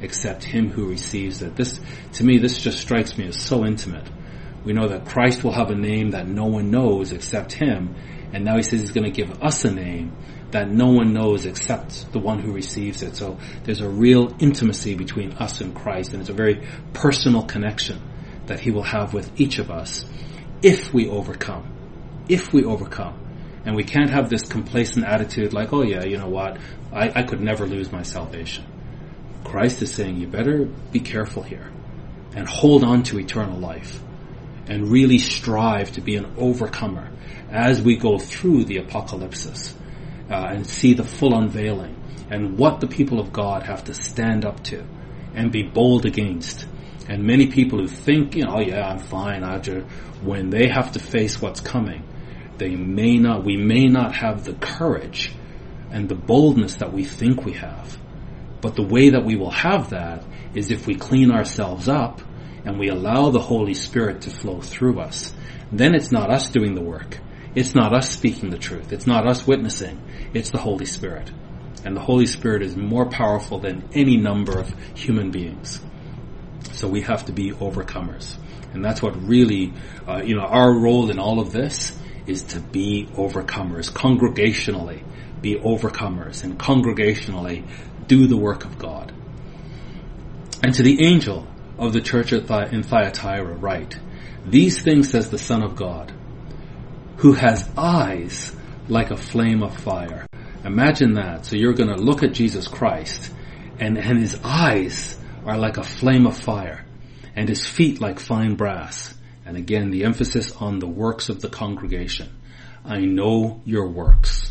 except him who receives it. This, to me, this just strikes me as so intimate. We know that Christ will have a name that no one knows except him, and now he says he's going to give us a name that no one knows except the one who receives it. So there's a real intimacy between us and Christ, and it's a very personal connection that he will have with each of us if we overcome. If we overcome. And we can't have this complacent attitude like, oh yeah, you know what, I, I could never lose my salvation. Christ is saying you better be careful here and hold on to eternal life and really strive to be an overcomer as we go through the apocalypse. Uh, and see the full unveiling and what the people of God have to stand up to and be bold against. And many people who think, you know, oh yeah, I'm fine, I just, when they have to face what's coming, they may not, we may not have the courage and the boldness that we think we have. But the way that we will have that is if we clean ourselves up and we allow the Holy Spirit to flow through us. Then it's not us doing the work. It's not us speaking the truth. It's not us witnessing. It's the Holy Spirit. And the Holy Spirit is more powerful than any number of human beings. So we have to be overcomers. And that's what really, uh, you know, our role in all of this is to be overcomers. Congregationally, be overcomers. And congregationally, do the work of God. And to the angel of the church in Thyatira write, these things says the Son of God, who has eyes like a flame of fire. Imagine that. So you're going to look at Jesus Christ, and, and his eyes are like a flame of fire, and his feet like fine brass. And again, the emphasis on the works of the congregation. I know your works.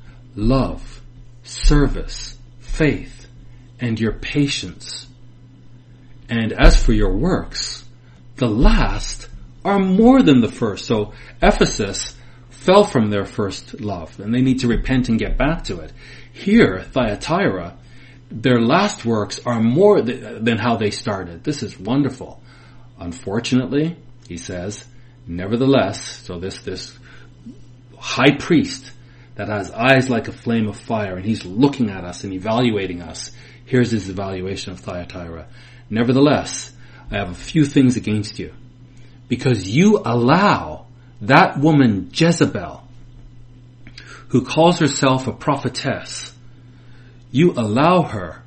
Love, service, faith, and your patience. And as for your works, the last are more than the first. So Ephesus fell from their first love, and they need to repent and get back to it. Here, Thyatira, their last works are more th- than how they started. This is wonderful. Unfortunately, he says, nevertheless, so this, this high priest that has eyes like a flame of fire, and he's looking at us and evaluating us. Here's his evaluation of Thyatira. Nevertheless, I have a few things against you, because you allow that woman Jezebel, who calls herself a prophetess, you allow her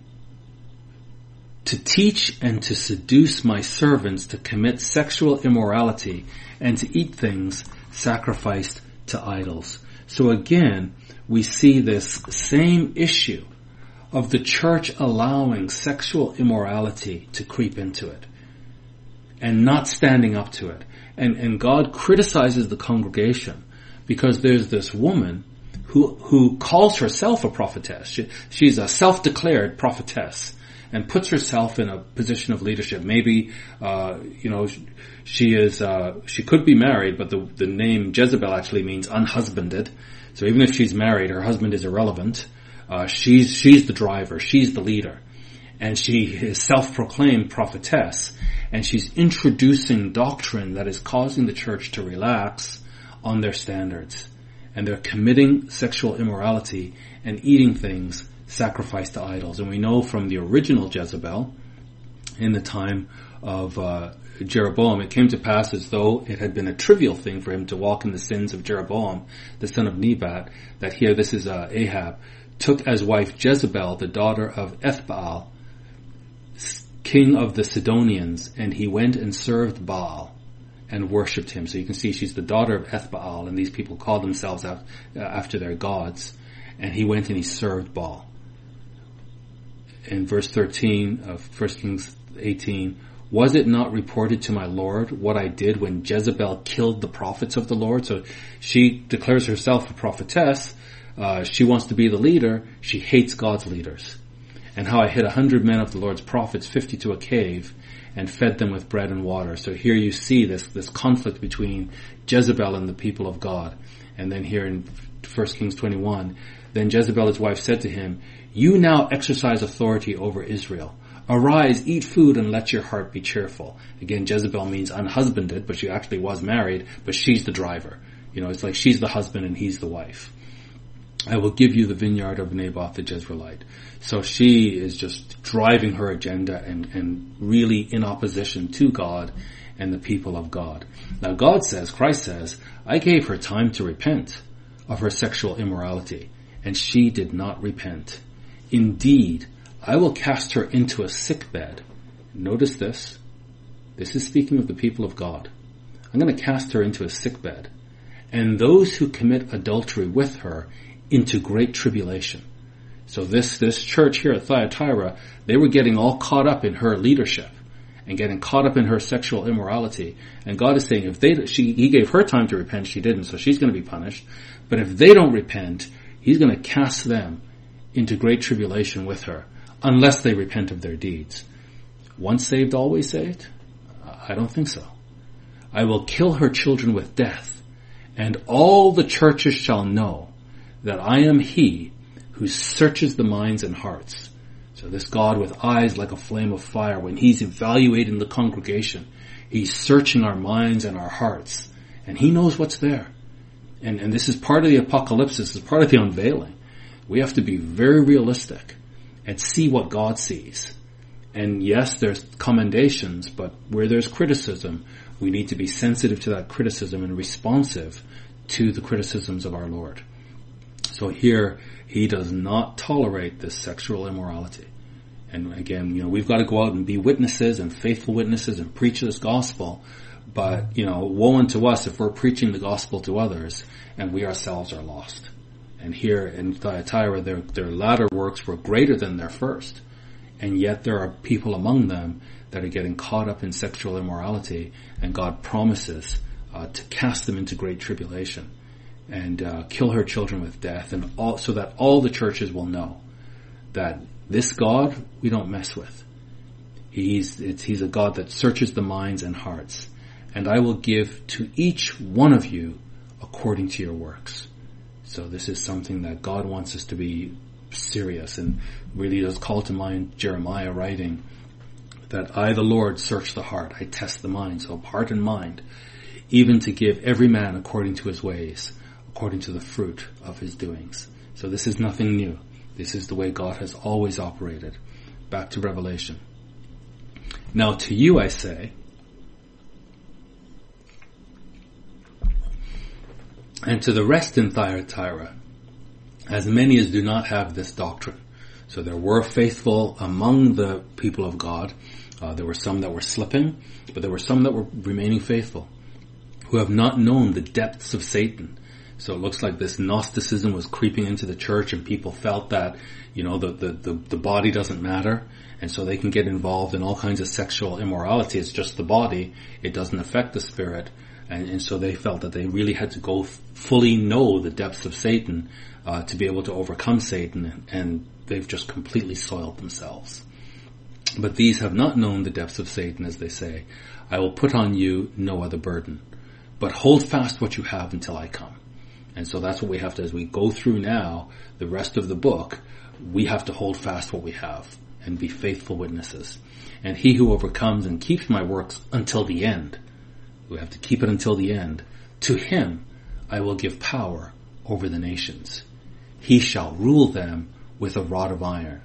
to teach and to seduce my servants to commit sexual immorality and to eat things sacrificed to idols. So again, we see this same issue of the church allowing sexual immorality to creep into it and not standing up to it. And, and God criticizes the congregation because there's this woman who, who calls herself a prophetess. She, she's a self-declared prophetess and puts herself in a position of leadership. Maybe, uh, you know, she is, uh, she could be married, but the, the name Jezebel actually means unhusbanded. So even if she's married, her husband is irrelevant. Uh, she's, she's the driver. She's the leader. And she is self-proclaimed prophetess. And she's introducing doctrine that is causing the church to relax on their standards. And they're committing sexual immorality and eating things sacrificed to idols. And we know from the original Jezebel, in the time of uh, Jeroboam, it came to pass as though it had been a trivial thing for him to walk in the sins of Jeroboam, the son of Nebat, that here, this is uh, Ahab, took as wife Jezebel, the daughter of Ethbaal, king of the Sidonians, and he went and served Baal and worshipped him. So you can see she's the daughter of Ethbaal, and these people call themselves out, uh, after their gods. And he went and he served Baal. In verse thirteen of First Kings eighteen, was it not reported to my Lord what I did when Jezebel killed the prophets of the Lord? So she declares herself a prophetess. Uh, she wants to be the leader. She hates God's leaders. And how I hid a hundred men of the Lord's prophets, fifty to a cave, and fed them with bread and water. So here you see this, this conflict between Jezebel and the people of God. And then here in First Kings twenty-one, then Jezebel, his wife, said to him, you now exercise authority over Israel. Arise, eat food, and let your heart be cheerful. Again, Jezebel means unhusbanded, but she actually was married, but she's the driver. You know, it's like she's the husband and he's the wife. I will give you the vineyard of Naboth the Jezreelite. So she is just driving her agenda and, and really in opposition to God and the people of God. Now God says, Christ says, I gave her time to repent of her sexual immorality, and she did not repent. Indeed, I will cast her into a sick bed. Notice this. This is speaking of the people of God. I'm going to cast her into a sick bed, and those who commit adultery with her into great tribulation. So this, this church here at Thyatira, they were getting all caught up in her leadership and getting caught up in her sexual immorality. And God is saying, if they, she, he gave her time to repent, she didn't, so she's going to be punished. But if they don't repent, he's going to cast them into great tribulation with her, unless they repent of their deeds. Once saved, always saved? I don't think so. I will kill her children with death, and all the churches shall know that I am he who searches the minds and hearts. So this God with eyes like a flame of fire, when he's evaluating the congregation, he's searching our minds and our hearts, and he knows what's there. And, and this is part of the apocalypse, this is part of the unveiling. We have to be very realistic and see what God sees. And yes, there's commendations, but where there's criticism, we need to be sensitive to that criticism and responsive to the criticisms of our Lord. So here, he does not tolerate this sexual immorality. And again, you know, we've got to go out and be witnesses and faithful witnesses and preach this gospel. But, you know, woe unto us if we're preaching the gospel to others and we ourselves are lost. And here in Thyatira, their, their latter works were greater than their first. And yet there are people among them that are getting caught up in sexual immorality, and God promises uh, to cast them into great tribulation and uh, kill her children with death, and all, so that all the churches will know that this God we don't mess with. He's it's, he's a God that searches the minds and hearts. And I will give to each one of you according to your works. So this is something that God wants us to be serious, and really does call to mind Jeremiah writing that I, the Lord, search the heart. I test the mind, so heart and mind, even to give every man according to his ways, according to the fruit of his doings. So this is nothing new. This is the way God has always operated. Back to Revelation. Now to you I say, and to the rest in Thyatira, as many as do not have this doctrine. So there were faithful among the people of God. Uh, there were some that were slipping, but there were some that were remaining faithful, who have not known the depths of Satan. So it looks like this Gnosticism was creeping into the church, and people felt that, you know, the, the, the, the body doesn't matter, and so they can get involved in all kinds of sexual immorality. It's just the body. It doesn't affect the spirit. And, and so they felt that they really had to go f- fully know the depths of Satan uh, to be able to overcome Satan, and they've just completely soiled themselves. But these have not known the depths of Satan, as they say. I will put on you no other burden, but hold fast what you have until I come. And so that's what we have to, as we go through now, the rest of the book, we have to hold fast what we have and be faithful witnesses. And he who overcomes and keeps my works until the end, we have to keep it until the end, to him I will give power over the nations. He shall rule them with a rod of iron.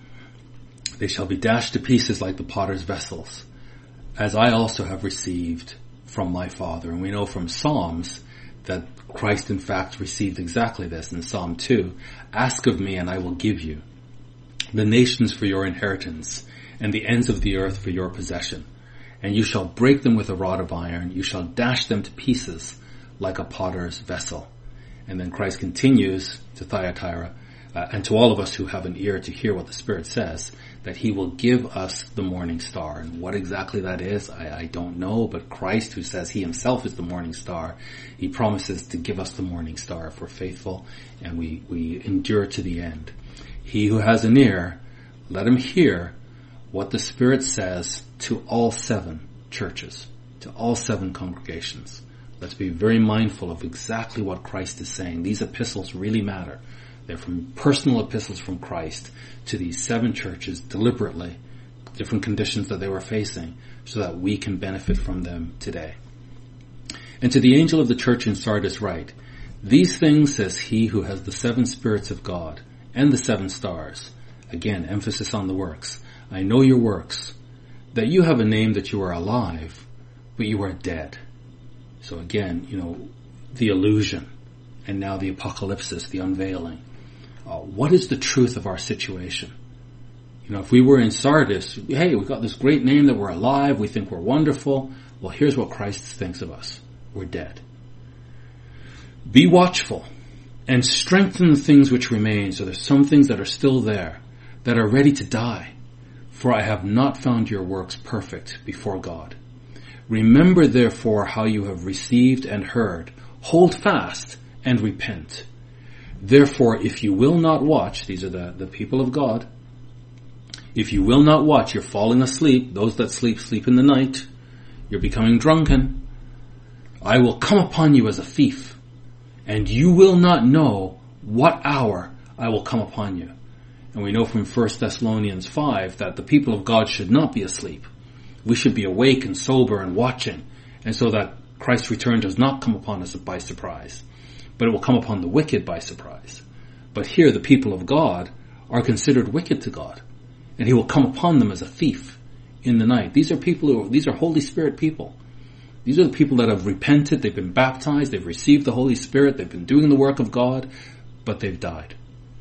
They shall be dashed to pieces like the potter's vessels, as I also have received from my Father. And we know from Psalms that Christ in fact received exactly this in Psalm two. Ask of me and I will give you the nations for your inheritance and the ends of the earth for your possession. And you shall break them with a rod of iron. You shall dash them to pieces like a potter's vessel. And then Christ continues to Thyatira, uh, and to all of us who have an ear to hear what the Spirit says, that he will give us the morning star. And what exactly that is, I, I don't know, but Christ, who says he himself is the morning star, he promises to give us the morning star if we're faithful and we, we endure to the end. He who has an ear, let him hear what the Spirit says to all seven churches, to all seven congregations. Let's be very mindful of exactly what Christ is saying. These epistles really matter. They're from personal epistles from Christ to these seven churches deliberately, different conditions that they were facing, so that we can benefit from them today. And to the angel of the church in Sardis write, These things says he who has the seven spirits of God and the seven stars. Again, emphasis on the works. I know your works, that you have a name that you are alive, but you are dead. So again, you know, the illusion, and now the apocalypsis, the unveiling. Uh, what is the truth of our situation? You know, if we were in Sardis, hey, we've got this great name that we're alive, we think we're wonderful. Well, here's what Christ thinks of us. We're dead. Be watchful and strengthen the things which remain. So there's some things that are still there, that are ready to die. For I have not found your works perfect before God. Remember therefore how you have received and heard. Hold fast and repent. Therefore, if you will not watch, these are the, the people of God, if you will not watch, you're falling asleep. Those that sleep, sleep in the night. You're becoming drunken. I will come upon you as a thief, and you will not know what hour I will come upon you. And we know from First Thessalonians five that the people of God should not be asleep. We should be awake and sober and watching, and so that Christ's return does not come upon us by surprise, but it will come upon the wicked by surprise. But here the people of God are considered wicked to God, and he will come upon them as a thief in the night. These are people who, these are Holy Spirit people. These are the people that have repented, they've been baptized, they've received the Holy Spirit, they've been doing the work of God, but they've died.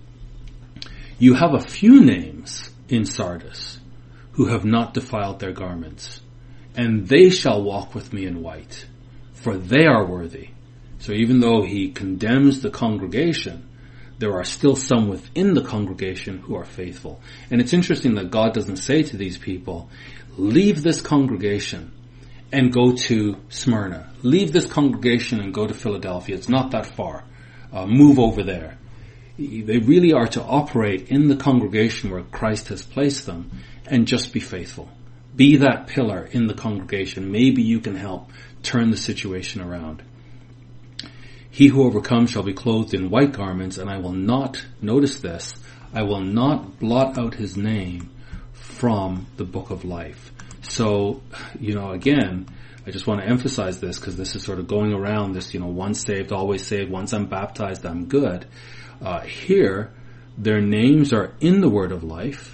You have a few names in Sardis who have not defiled their garments, and they shall walk with me in white, for they are worthy. So even though he condemns the congregation, there are still some within the congregation who are faithful. And it's interesting that God doesn't say to these people, leave this congregation and go to Smyrna. Leave this congregation and go to Philadelphia. It's not that far. Uh, move over there. They really are to operate in the congregation where Christ has placed them and just be faithful. Be that pillar in the congregation. Maybe you can help turn the situation around. He who overcomes shall be clothed in white garments, and I will not, notice this, I will not blot out his name from the book of life. So, you know, again, I just want to emphasize this because this is sort of going around this, you know, once saved, always saved. Once I'm baptized, I'm good. Uh, here, their names are in the word of life.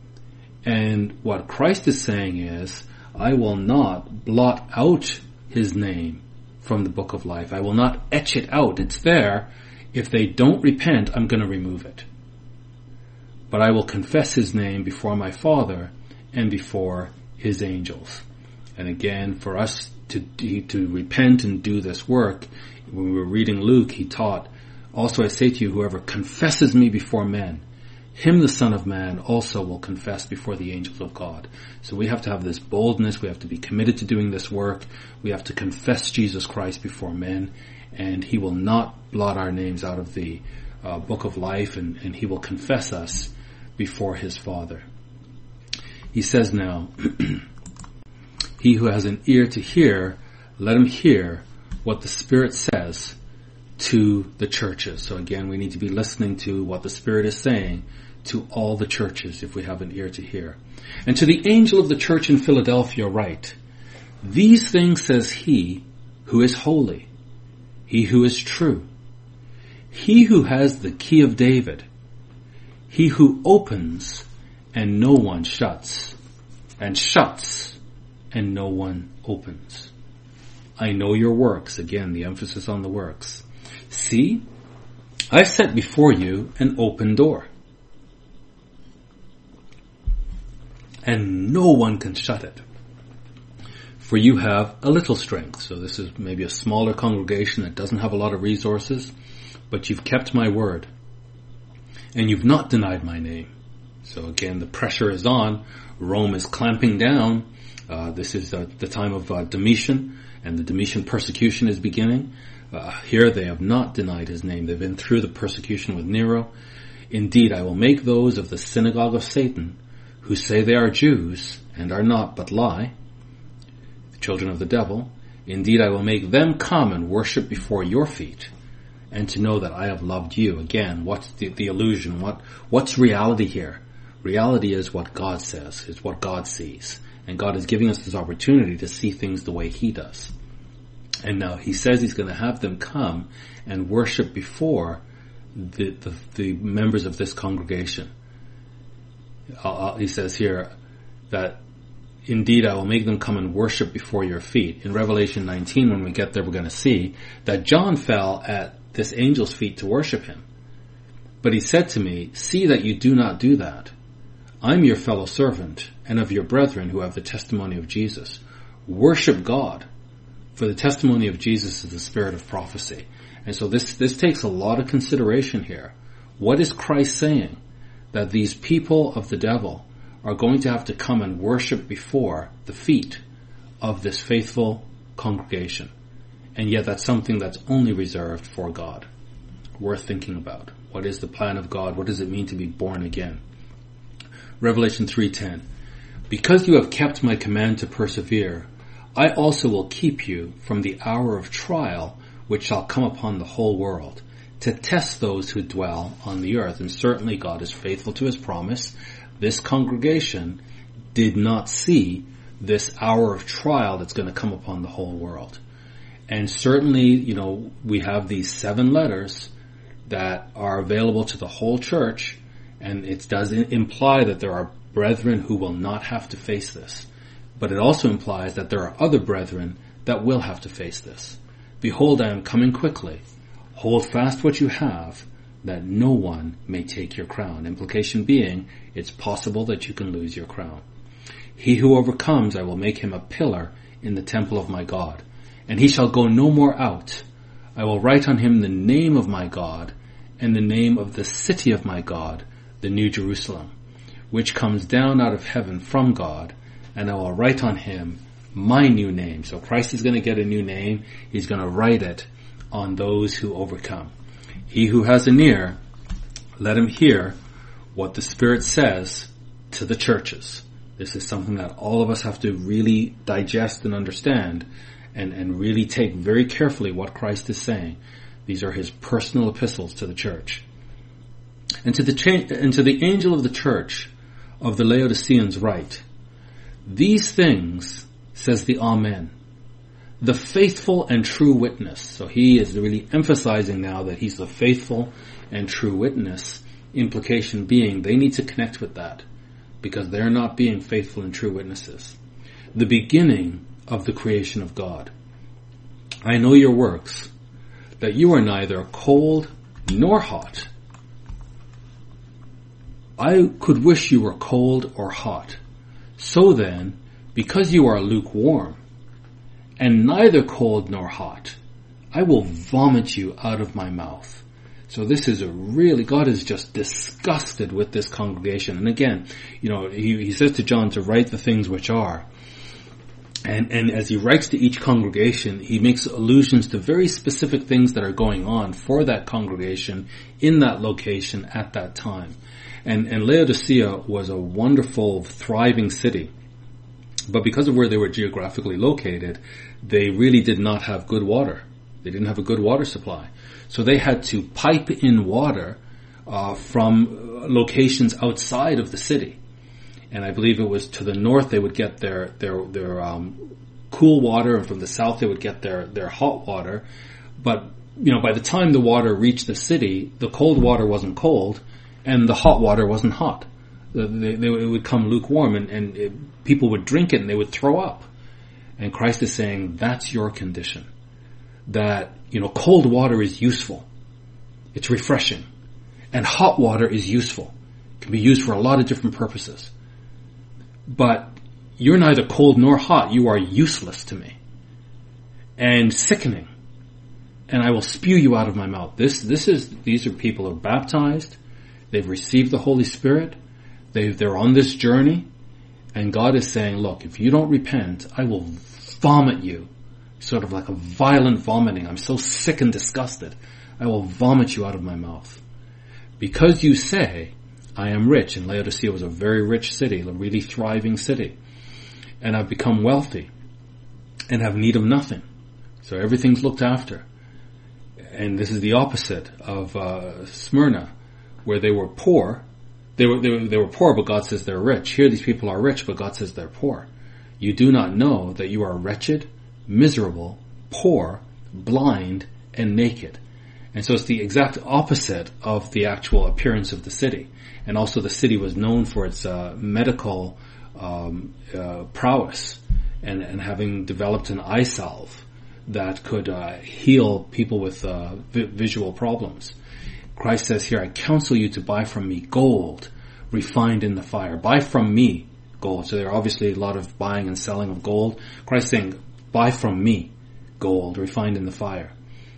And what Christ is saying is, I will not blot out his name from the book of life. I will not etch it out. It's there. If they don't repent, I'm going to remove it. But I will confess his name before my Father and before his angels. And again, for us to to repent and do this work, when we were reading Luke, he taught, also I say to you, whoever confesses me before men, him the Son of Man also will confess before the angels of God. So we have to have this boldness. We have to be committed to doing this work. We have to confess Jesus Christ before men, and he will not blot our names out of the uh, book of life, and, and he will confess us before his Father. He says now, he who has an ear to hear, let him hear what the Spirit says to the churches. So again, we need to be listening to what the Spirit is saying to all the churches if we have an ear to hear. And to the angel of the church in Philadelphia write, these things says he who is holy, he who is true, he who has the key of David, he who opens and no one shuts, and shuts and no one opens. I know your works. Again, the emphasis on the works. See, I set before you an open door, and no one can shut it. For you have a little strength. So this is maybe a smaller congregation that doesn't have a lot of resources, but you've kept my word, and you've not denied my name. So again, the pressure is on. Rome is clamping down. Uh, this is uh, the time of uh, Domitian, and the Domitian persecution is beginning. Uh, here they have not denied his name. They've been through the persecution with Nero. Indeed, I will make those of the synagogue of Satan who say they are Jews and are not but lie, the children of the devil. Indeed, I will make them come and worship before your feet, and to know that I have loved you. Again, what's the, the illusion? What what's reality here? Reality is what God says, is what God sees. And God is giving us this opportunity to see things the way he does. And now he says he's going to have them come and worship before the, the, the members of this congregation. Uh, he says here that, indeed, I will make them come and worship before your feet. In Revelation nineteen, when we get there, we're going to see that John fell at this angel's feet to worship him. But he said to me, see that you do not do that. I'm your fellow servant and of your brethren who have the testimony of Jesus. Worship God, for the testimony of Jesus is the spirit of prophecy. And so this, this takes a lot of consideration here. What is Christ saying? That these people of the devil are going to have to come and worship before the feet of this faithful congregation. And yet that's something that's only reserved for God. Worth thinking about. What is the plan of God? What does it mean to be born again? Revelation three ten. Because you have kept my command to persevere, I also will keep you from the hour of trial which shall come upon the whole world, to test those who dwell on the earth. And certainly God is faithful to his promise. This congregation did not see this hour of trial that's going to come upon the whole world. And certainly, you know, we have these seven letters that are available to the whole church, and it does imply that there are brethren who will not have to face this. But it also implies that there are other brethren that will have to face this. Behold, I am coming quickly. Hold fast what you have, that no one may take your crown. Implication being, it's possible that you can lose your crown. He who overcomes, I will make him a pillar in the temple of my God, and he shall go no more out. I will write on him the name of my God, and the name of the city of my God, the New Jerusalem, which comes down out of heaven from God, and I will write on him my new name. So Christ is going to get a new name. He's going to write it on those who overcome. He who has an ear, let him hear what the Spirit says to the churches. This is something that all of us have to really digest and understand, and, and really take very carefully what Christ is saying. These are his personal epistles to the church. And to the cha- and to the angel of the church of the Laodiceans write, these things says the Amen, the faithful and true witness. So he is really emphasizing now that he's the faithful and true witness. Implication being they need to connect with that, because they're not being faithful and true witnesses. The beginning of the creation of God. I know your works, that you are neither cold nor hot. I could wish you were cold or hot. So then, because you are lukewarm, and neither cold nor hot, I will vomit you out of my mouth. So this is a really, God is just disgusted with this congregation. And again, you know, he, he says to John to write the things which are. And, and as he writes to each congregation, he makes allusions to very specific things that are going on for that congregation in that location at that time. And, and Laodicea was a wonderful, thriving city. But because of where they were geographically located, they really did not have good water. They didn't have a good water supply. So they had to pipe in water uh, from locations outside of the city. And I believe it was to the north they would get their their their um, cool water, and from the south they would get their their hot water. But you know, by the time the water reached the city, the cold water wasn't cold, and the hot water wasn't hot. They, they, it would come lukewarm, and, and it, people would drink it and they would throw up. And Christ is saying that's your condition. That, you know, cold water is useful. It's refreshing. And hot water is useful. It can be used for a lot of different purposes. But you're neither cold nor hot. You are useless to me. And sickening. And I will spew you out of my mouth. This, this is, these are people who are baptized. They've received the Holy Spirit. They, they're on this journey. And God is saying, look, if you don't repent, I will vomit you. Sort of like a violent vomiting. I'm so sick and disgusted. I will vomit you out of my mouth. Because you say, I am rich, and Laodicea was a very rich city, a really thriving city. And I've become wealthy and have need of nothing. So everything's looked after. And this is the opposite of uh, Smyrna, where they were poor. They were, they were they were poor, but God says they're rich. Here these people are rich, but God says they're poor. You do not know that you are wretched, miserable, poor, blind, and naked. And so it's the exact opposite of the actual appearance of the city. And also the city was known for its uh, medical um, uh, prowess and, and having developed an eye salve that could uh, heal people with uh, vi- visual problems. Christ says here, I counsel you to buy from me gold refined in the fire. Buy from me gold. So there are obviously a lot of buying and selling of gold. Christ saying, buy from me gold refined in the fire,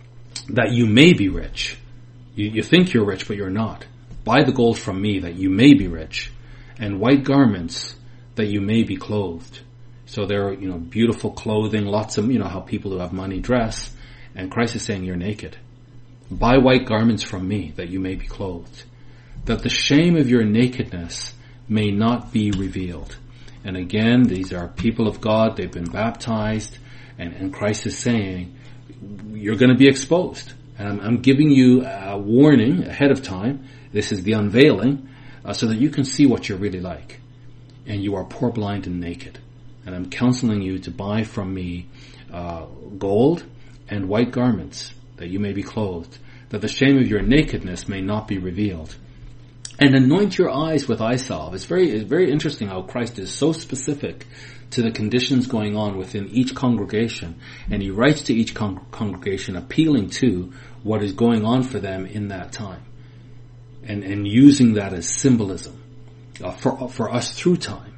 that you may be rich. You, you think you're rich, but you're not. Buy the gold from me that you may be rich, and white garments that you may be clothed. So there are, you know, beautiful clothing, lots of, you know, how people who have money dress, and Christ is saying you're naked. Buy white garments from me that you may be clothed, that the shame of your nakedness may not be revealed. And again, these are people of God, they've been baptized, and, and Christ is saying, you're going to be exposed. And I'm, I'm giving you a warning ahead of time. This is the unveiling, uh, so that you can see what you're really like. And you are poor, blind, and naked. And I'm counseling you to buy from me uh, gold and white garments, that you may be clothed, that the shame of your nakedness may not be revealed. And anoint your eyes with eye salve. It's very, it's very interesting how Christ is so specific to the conditions going on within each congregation. And he writes to each con- congregation appealing to what is going on for them in that time. And, and using that as symbolism uh, for, for us through time.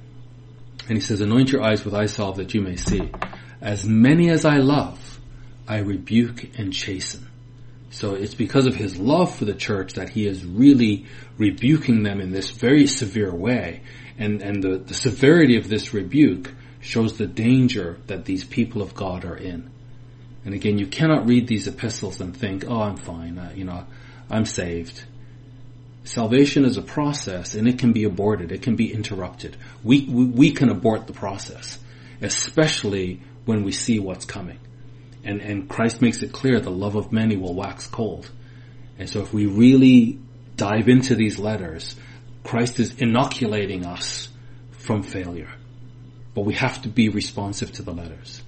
And he says, anoint your eyes with eye salve that you may see. As many as I love, I rebuke and chasten. So it's because of his love for the church that he is really rebuking them in this very severe way. And, and the, the severity of this rebuke shows the danger that these people of God are in. And again, you cannot read these epistles and think, oh, I'm fine, uh, you know, I'm saved. Salvation is a process, and it can be aborted. It can be interrupted. We, we, we can abort the process, especially when we see what's coming. And, and Christ makes it clear the love of many will wax cold. And so if we really dive into these letters, Christ is inoculating us from failure. But we have to be responsive to the letters.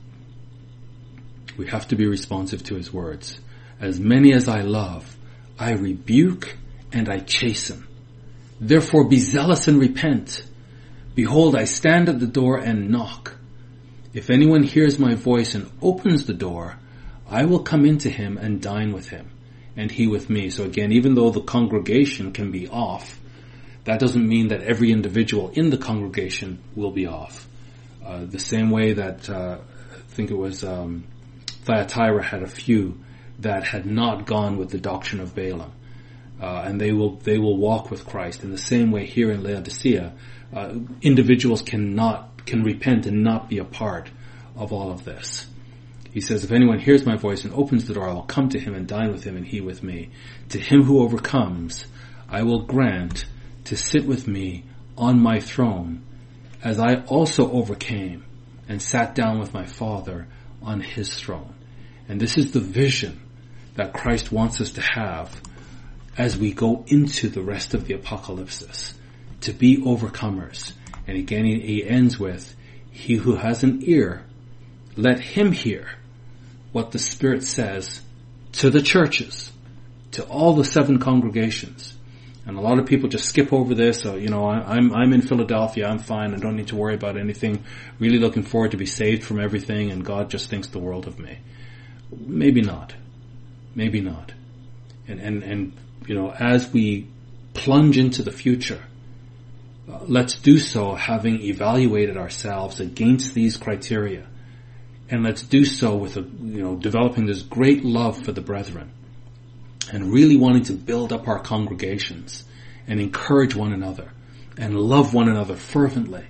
We have to be responsive to his words. As many as I love, I rebuke and I chasten. Therefore be zealous and repent. Behold, I stand at the door and knock. If anyone hears my voice and opens the door, I will come into him and dine with him, and he with me. So again, even though the congregation can be off, that doesn't mean that every individual in the congregation will be off. Uh, the same way that, uh, I think it was um, Thyatira had a few that had not gone with the doctrine of Balaam. Uh, and they will they will walk with Christ. In the same way here in Laodicea, uh, individuals cannot can repent and not be a part of all of this. He says, if anyone hears my voice and opens the door, I will come to him and dine with him and he with me. To him who overcomes, I will grant to sit with me on my throne, as I also overcame and sat down with my Father on his throne. And this is the vision that Christ wants us to have as we go into the rest of the apocalypse, to be overcomers. And again, he, he ends with, he who has an ear, let him hear what the Spirit says to the churches, to all the seven congregations. And a lot of people just skip over this. So, you know, I, I'm I'm in Philadelphia, I'm fine, I don't need to worry about anything. Really looking forward to be saved from everything, and God just thinks the world of me. Maybe not. Maybe not. And and and you know, as we plunge into the future, uh, let's do so having evaluated ourselves against these criteria. And let's do so with, a, you know, developing this great love for the brethren and really wanting to build up our congregations and encourage one another and love one another fervently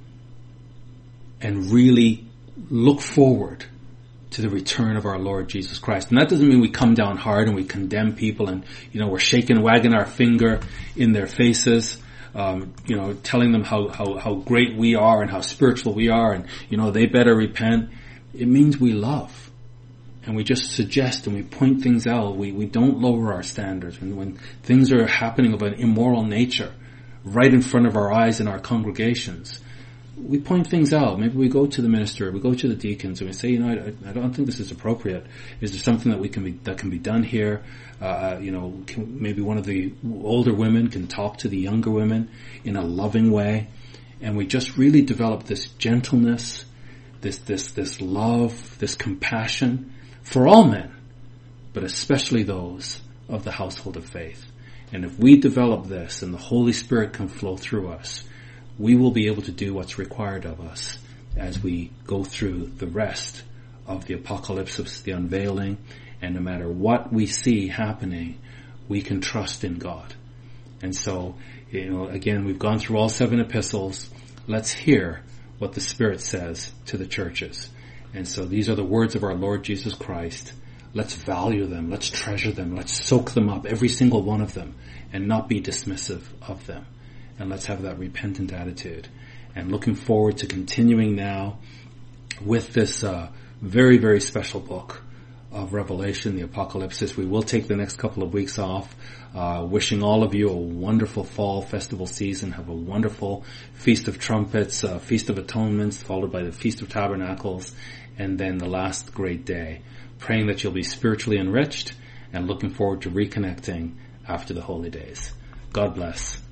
and really look forward to the return of our Lord Jesus Christ. And that doesn't mean we come down hard and we condemn people and, you know, we're shaking, wagging our finger in their faces, um, you know, telling them how, how, how great we are and how spiritual we are and, you know, they better repent. It means we love. And we just suggest and we point things out. We, we don't lower our standards. And when things are happening of an immoral nature right in front of our eyes in our congregations, we point things out. Maybe we go to the minister, we go to the deacons, and we say, you know, I, I don't think this is appropriate. Is there something that we can be that can be done here? Uh, you know, can, maybe one of the older women can talk to the younger women in a loving way, and we just really develop this gentleness, this this this love, this compassion for all men, but especially those of the household of faith. And if we develop this, and the Holy Spirit can flow through us, we will be able to do what's required of us as we go through the rest of the apocalypse, the unveiling, and no matter what we see happening, we can trust in God. And so, you know, again, we've gone through all seven epistles. Let's hear what the Spirit says to the churches. And so these are the words of our Lord Jesus Christ. Let's value them. Let's treasure them. Let's soak them up, every single one of them, and not be dismissive of them. And let's have that repentant attitude. And looking forward to continuing now with this uh, very, very special book of Revelation, the Apocalypse. We will take the next couple of weeks off. Uh, wishing all of you a wonderful fall festival season. Have a wonderful Feast of Trumpets, uh, Feast of Atonements, followed by the Feast of Tabernacles, and then the last great day. Praying that you'll be spiritually enriched and looking forward to reconnecting after the holy days. God bless.